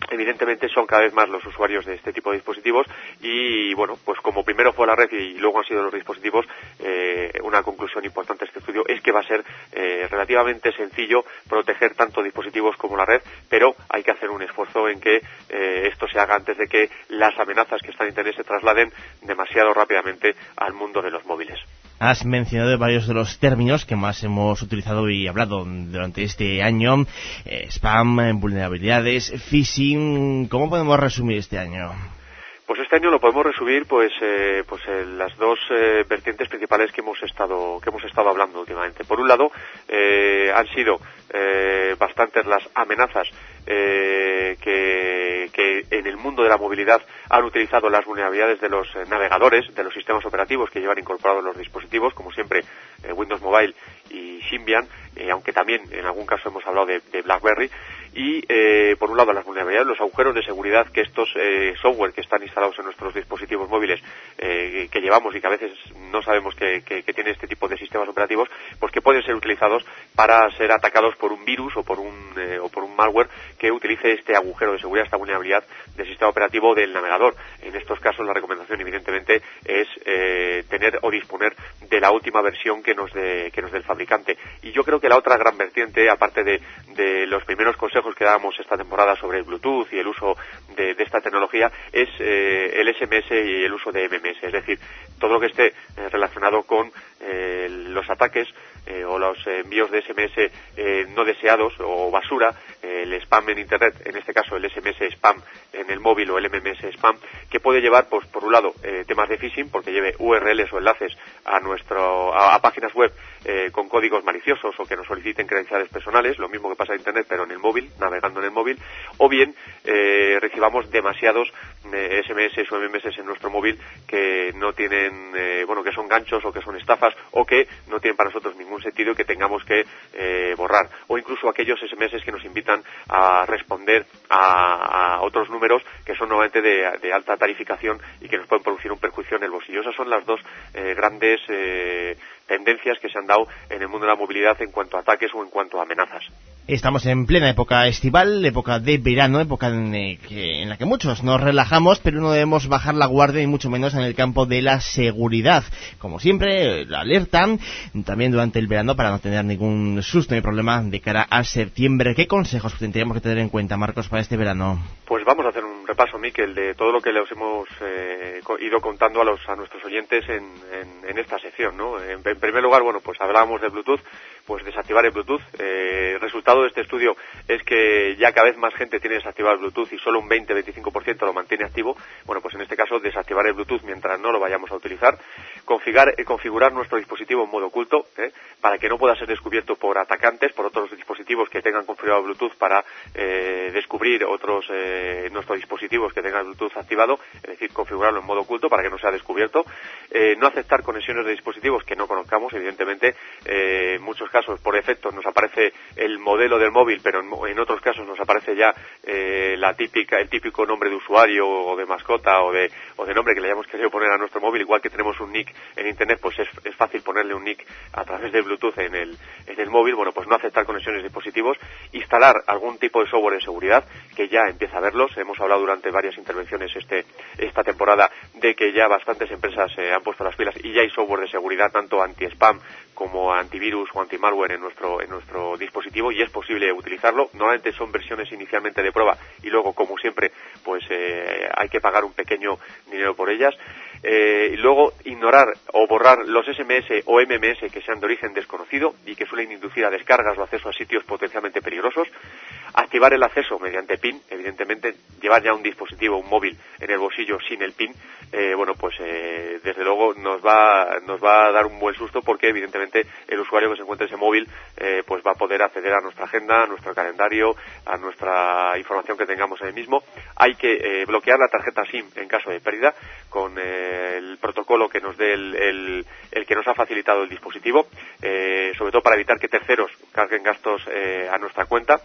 S19: evidentemente son cada vez más los usuarios de este tipo de dispositivos y, bueno, pues como primero fue la red y luego han sido los dispositivos, eh, una conclusión importante de este estudio es que va a ser eh, relativamente sencillo proteger tanto dispositivos como la red, pero hay que hacer un esfuerzo en que eh, esto se haga antes de que las amenazas que están en Internet se trasladen demasiado rápidamente al mundo de los móviles.
S2: Has mencionado varios de los términos que más hemos utilizado y hablado durante este año. Eh, spam, eh, vulnerabilidades, phishing. ¿Cómo podemos resumir este año?
S19: Pues este año lo podemos resumir pues eh, pues en las dos eh, vertientes principales que hemos estado que hemos estado hablando últimamente. Por un lado, eh, han sido eh, bastantes las amenazas eh, que, que en el mundo de la movilidad han utilizado las vulnerabilidades de los eh, navegadores, de los sistemas operativos que llevan incorporados los dispositivos, como siempre eh, Windows Mobile y Symbian, eh, aunque también en algún caso hemos hablado de, de BlackBerry. Y, eh, por un lado, las vulnerabilidades, los agujeros de seguridad que estos eh, software que están instalados en nuestros dispositivos móviles, eh, que llevamos y que a veces no sabemos que, que, que tiene este tipo de sistemas operativos, pues que pueden ser utilizados para ser atacados por un virus o por un, eh, o por un malware que utilice este agujero de seguridad, esta vulnerabilidad del sistema operativo del navegador. En estos casos, la recomendación, evidentemente, es eh, tener o disponer de la última versión que nos dé que nos dé el fabricante. Y yo creo que la otra gran vertiente, aparte de, de los primeros consejos que dábamos esta temporada sobre el Bluetooth y el uso de, de esta tecnología, es eh, el S M S y el uso de M M S, es decir, todo lo que esté eh, relacionado con eh, los ataques eh, o los envíos de S M S eh, no deseados o basura, eh, el spam en Internet, en este caso el S M S spam en el móvil o el M M S spam, que puede llevar, pues por un lado, eh, temas de phishing, porque lleve U R Ls o enlaces a nuestro a, a páginas web eh, con códigos maliciosos o que nos soliciten credenciales personales, lo mismo que pasa en Internet pero en el móvil, navegando en el móvil, o bien eh, recibamos demasiados eh, S M S o M M S en nuestro móvil que no tienen, eh, bueno, que son ganchos o que son estafas o que no tienen para nosotros ningún sentido y que tengamos que eh, borrar, o incluso aquellos S M S que nos invitan a responder a, a otros números que son normalmente de, de alta tarificación y que nos pueden producir un perjuicio en el bolsillo. Esas son las dos eh, grandes eh, tendencias que se han dado en el mundo de la movilidad en cuanto a ataques o en cuanto a amenazas.
S2: Estamos en plena época estival, época de verano, época en, eh, que, en la que muchos nos relajamos, pero no debemos bajar la guardia y mucho menos en el campo de la seguridad. Como siempre, la alertan también durante el verano para no tener ningún susto ni problema de cara a septiembre. ¿Qué consejos tendríamos que tener en cuenta, Marcos, para este verano?
S19: Pues vamos a hacer un repaso, Miquel, de todo lo que les hemos eh, ido contando a los a nuestros oyentes en, en, en esta sección, ¿no? En, en primer lugar, bueno, pues hablábamos de Bluetooth, pues desactivar el Bluetooth. Eh, el resultado de este estudio es que ya cada vez más gente tiene desactivado el Bluetooth y solo un veinte a veinticinco por ciento lo mantiene activo. Bueno, pues en este caso desactivar el Bluetooth mientras no lo vayamos a utilizar. Configurar, eh, configurar nuestro dispositivo en modo oculto, ¿eh? para que no pueda ser descubierto por atacantes, por otros dispositivos que tengan configurado Bluetooth para eh, descubrir otros eh, nuestros dispositivos que tengan Bluetooth activado, es decir, configurarlo en modo oculto para que no sea descubierto. Eh, no aceptar conexiones de dispositivos que no conozcamos, evidentemente. Eh, en muchos casos, por defecto, nos aparece el modelo del móvil, pero en, en otros casos nos aparece ya eh, la típica, el típico nombre de usuario o de mascota o de, o de nombre que le hayamos querido poner a nuestro móvil. Igual que tenemos un nick en Internet, pues es, es fácil ponerle un nick a través de Bluetooth en el, en el móvil. Bueno, pues no aceptar conexiones de dispositivos, instalar algún tipo de software de seguridad, que ya empieza a verlos. Hemos hablado durante varias intervenciones este, esta temporada de que ya bastantes empresas eh, han puesto las pilas y ya hay software de seguridad, tanto anti-spam como antivirus o anti-malware en nuestro, en nuestro dispositivo, y es posible utilizarlo. Normalmente son versiones inicialmente de prueba y luego, como siempre, pues eh, hay que pagar un pequeño dinero por ellas. Eh, y luego ignorar o borrar los S M S o M M S que sean de origen desconocido y que suelen inducir a descargas o acceso a sitios potencialmente peligrosos. Activar el acceso mediante PIN, evidentemente. Llevar ya un dispositivo, un móvil en el bolsillo sin el PIN, eh, bueno, pues eh, desde luego nos va nos va a dar un buen susto, porque evidentemente el usuario que se encuentre ese móvil eh, pues va a poder acceder a nuestra agenda, a nuestro calendario, a nuestra información que tengamos en el mismo. Hay que eh, bloquear la tarjeta SIM en caso de pérdida con eh, el protocolo que nos dé el, el, el que nos ha facilitado el dispositivo, eh, sobre todo para evitar que terceros carguen gastos eh, a nuestra cuenta.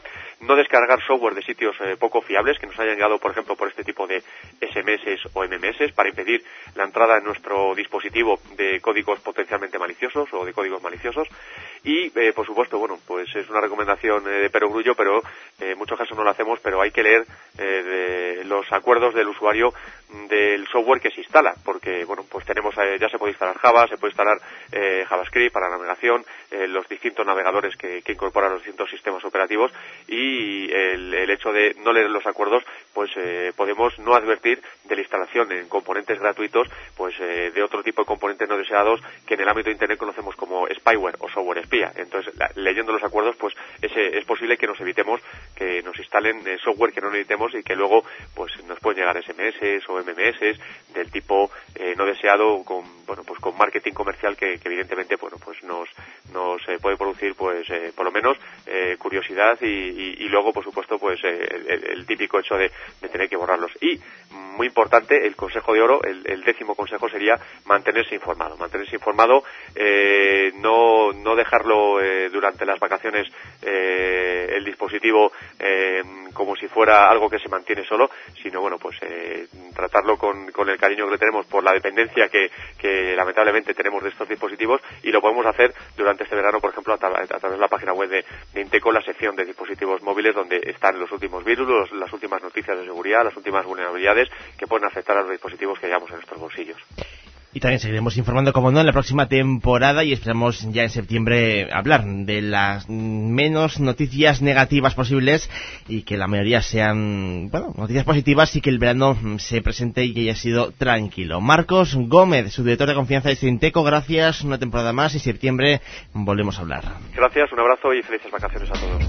S19: no descargar software de sitios eh, poco fiables que nos hayan llegado, por ejemplo, por este tipo de S M S o M M S, para impedir la entrada en nuestro dispositivo de códigos potencialmente maliciosos o de códigos maliciosos. Y, eh, por supuesto, bueno, pues es una recomendación eh, de perogrullo, pero eh, en muchos casos no lo hacemos, pero hay que leer eh, de los acuerdos del usuario del software que se instala, porque, bueno, pues tenemos, eh, ya se puede instalar Java, se puede instalar eh, JavaScript para navegación, eh, los distintos navegadores que, que incorporan los distintos sistemas operativos, y el, el hecho de no leer los acuerdos, pues eh, podemos no advertir de la instalación en componentes gratuitos, pues eh, de otro tipo de componentes no deseados que en el ámbito de Internet conocemos como spyware o software espía. Entonces, la, leyendo los acuerdos, pues ese, es posible que nos evitemos que nos instalen eh, software que no necesitemos y que luego pues nos pueden llegar S M S o M M S del tipo eh, no deseado, con bueno pues con marketing comercial que, que evidentemente bueno pues nos nos eh, puede producir pues eh, por lo menos eh, curiosidad y, y, y luego por supuesto pues eh, el, el típico hecho de, de tener que borrarlos. Y muy importante, el consejo de oro, el, el décimo consejo sería mantenerse informado, mantenerse informado, eh, no no dejarlo eh, durante las vacaciones eh, el dispositivo eh, como si fuera algo que se mantiene solo, sino bueno pues eh, tratarlo con, con el cariño que le tenemos por la dependencia que, que lamentablemente tenemos de estos dispositivos, y lo podemos hacer durante este verano, por ejemplo, a, tra- a través de la página web de, de Inteco, la sección de dispositivos móviles, donde están los últimos virus, los, las últimas noticias de seguridad, las últimas vulnerabilidades que pueden afectar a los dispositivos que llevamos en nuestros bolsillos.
S2: Y también seguiremos informando, como no, en la próxima temporada, y esperamos ya en septiembre hablar de las menos noticias negativas posibles y que la mayoría sean, bueno, noticias positivas, y que el verano se presente y que haya sido tranquilo. Marcos Gómez, su director de confianza de Inteco, gracias, una temporada más, y en septiembre volvemos a hablar.
S19: Gracias, un abrazo y felices vacaciones a todos.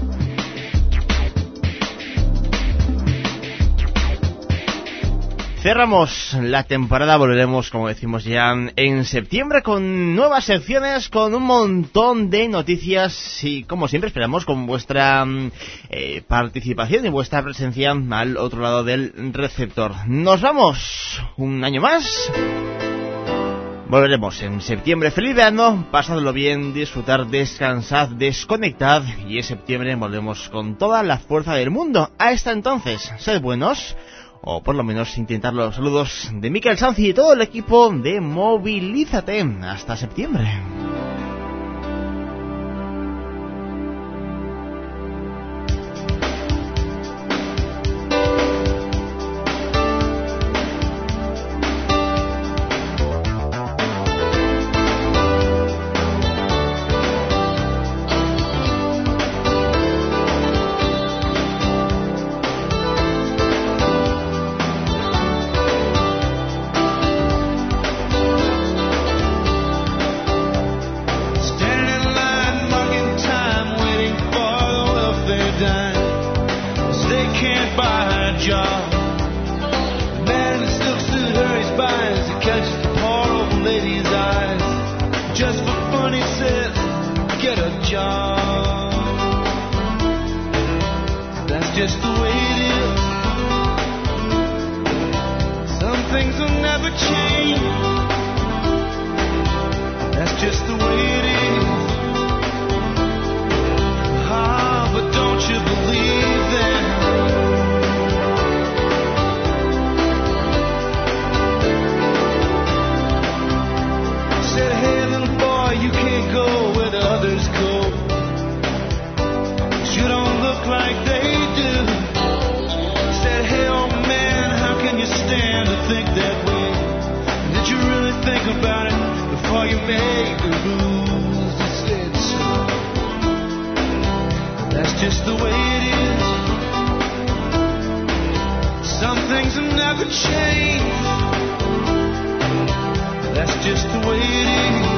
S2: Cerramos la temporada, volveremos, como decimos ya, en septiembre con nuevas secciones, con un montón de noticias y, como siempre, esperamos con vuestra eh, participación y vuestra presencia al otro lado del receptor. Nos vamos un año más. Volveremos en septiembre. Feliz verano, pasadlo bien, disfrutar, descansad, desconectad, y en septiembre volvemos con toda la fuerza del mundo. Hasta entonces, sed buenos, o por lo menos intentarlo. Saludos de Miquel Sanz y todo el equipo de Movilízate. Hasta septiembre.
S20: That's just the way it is.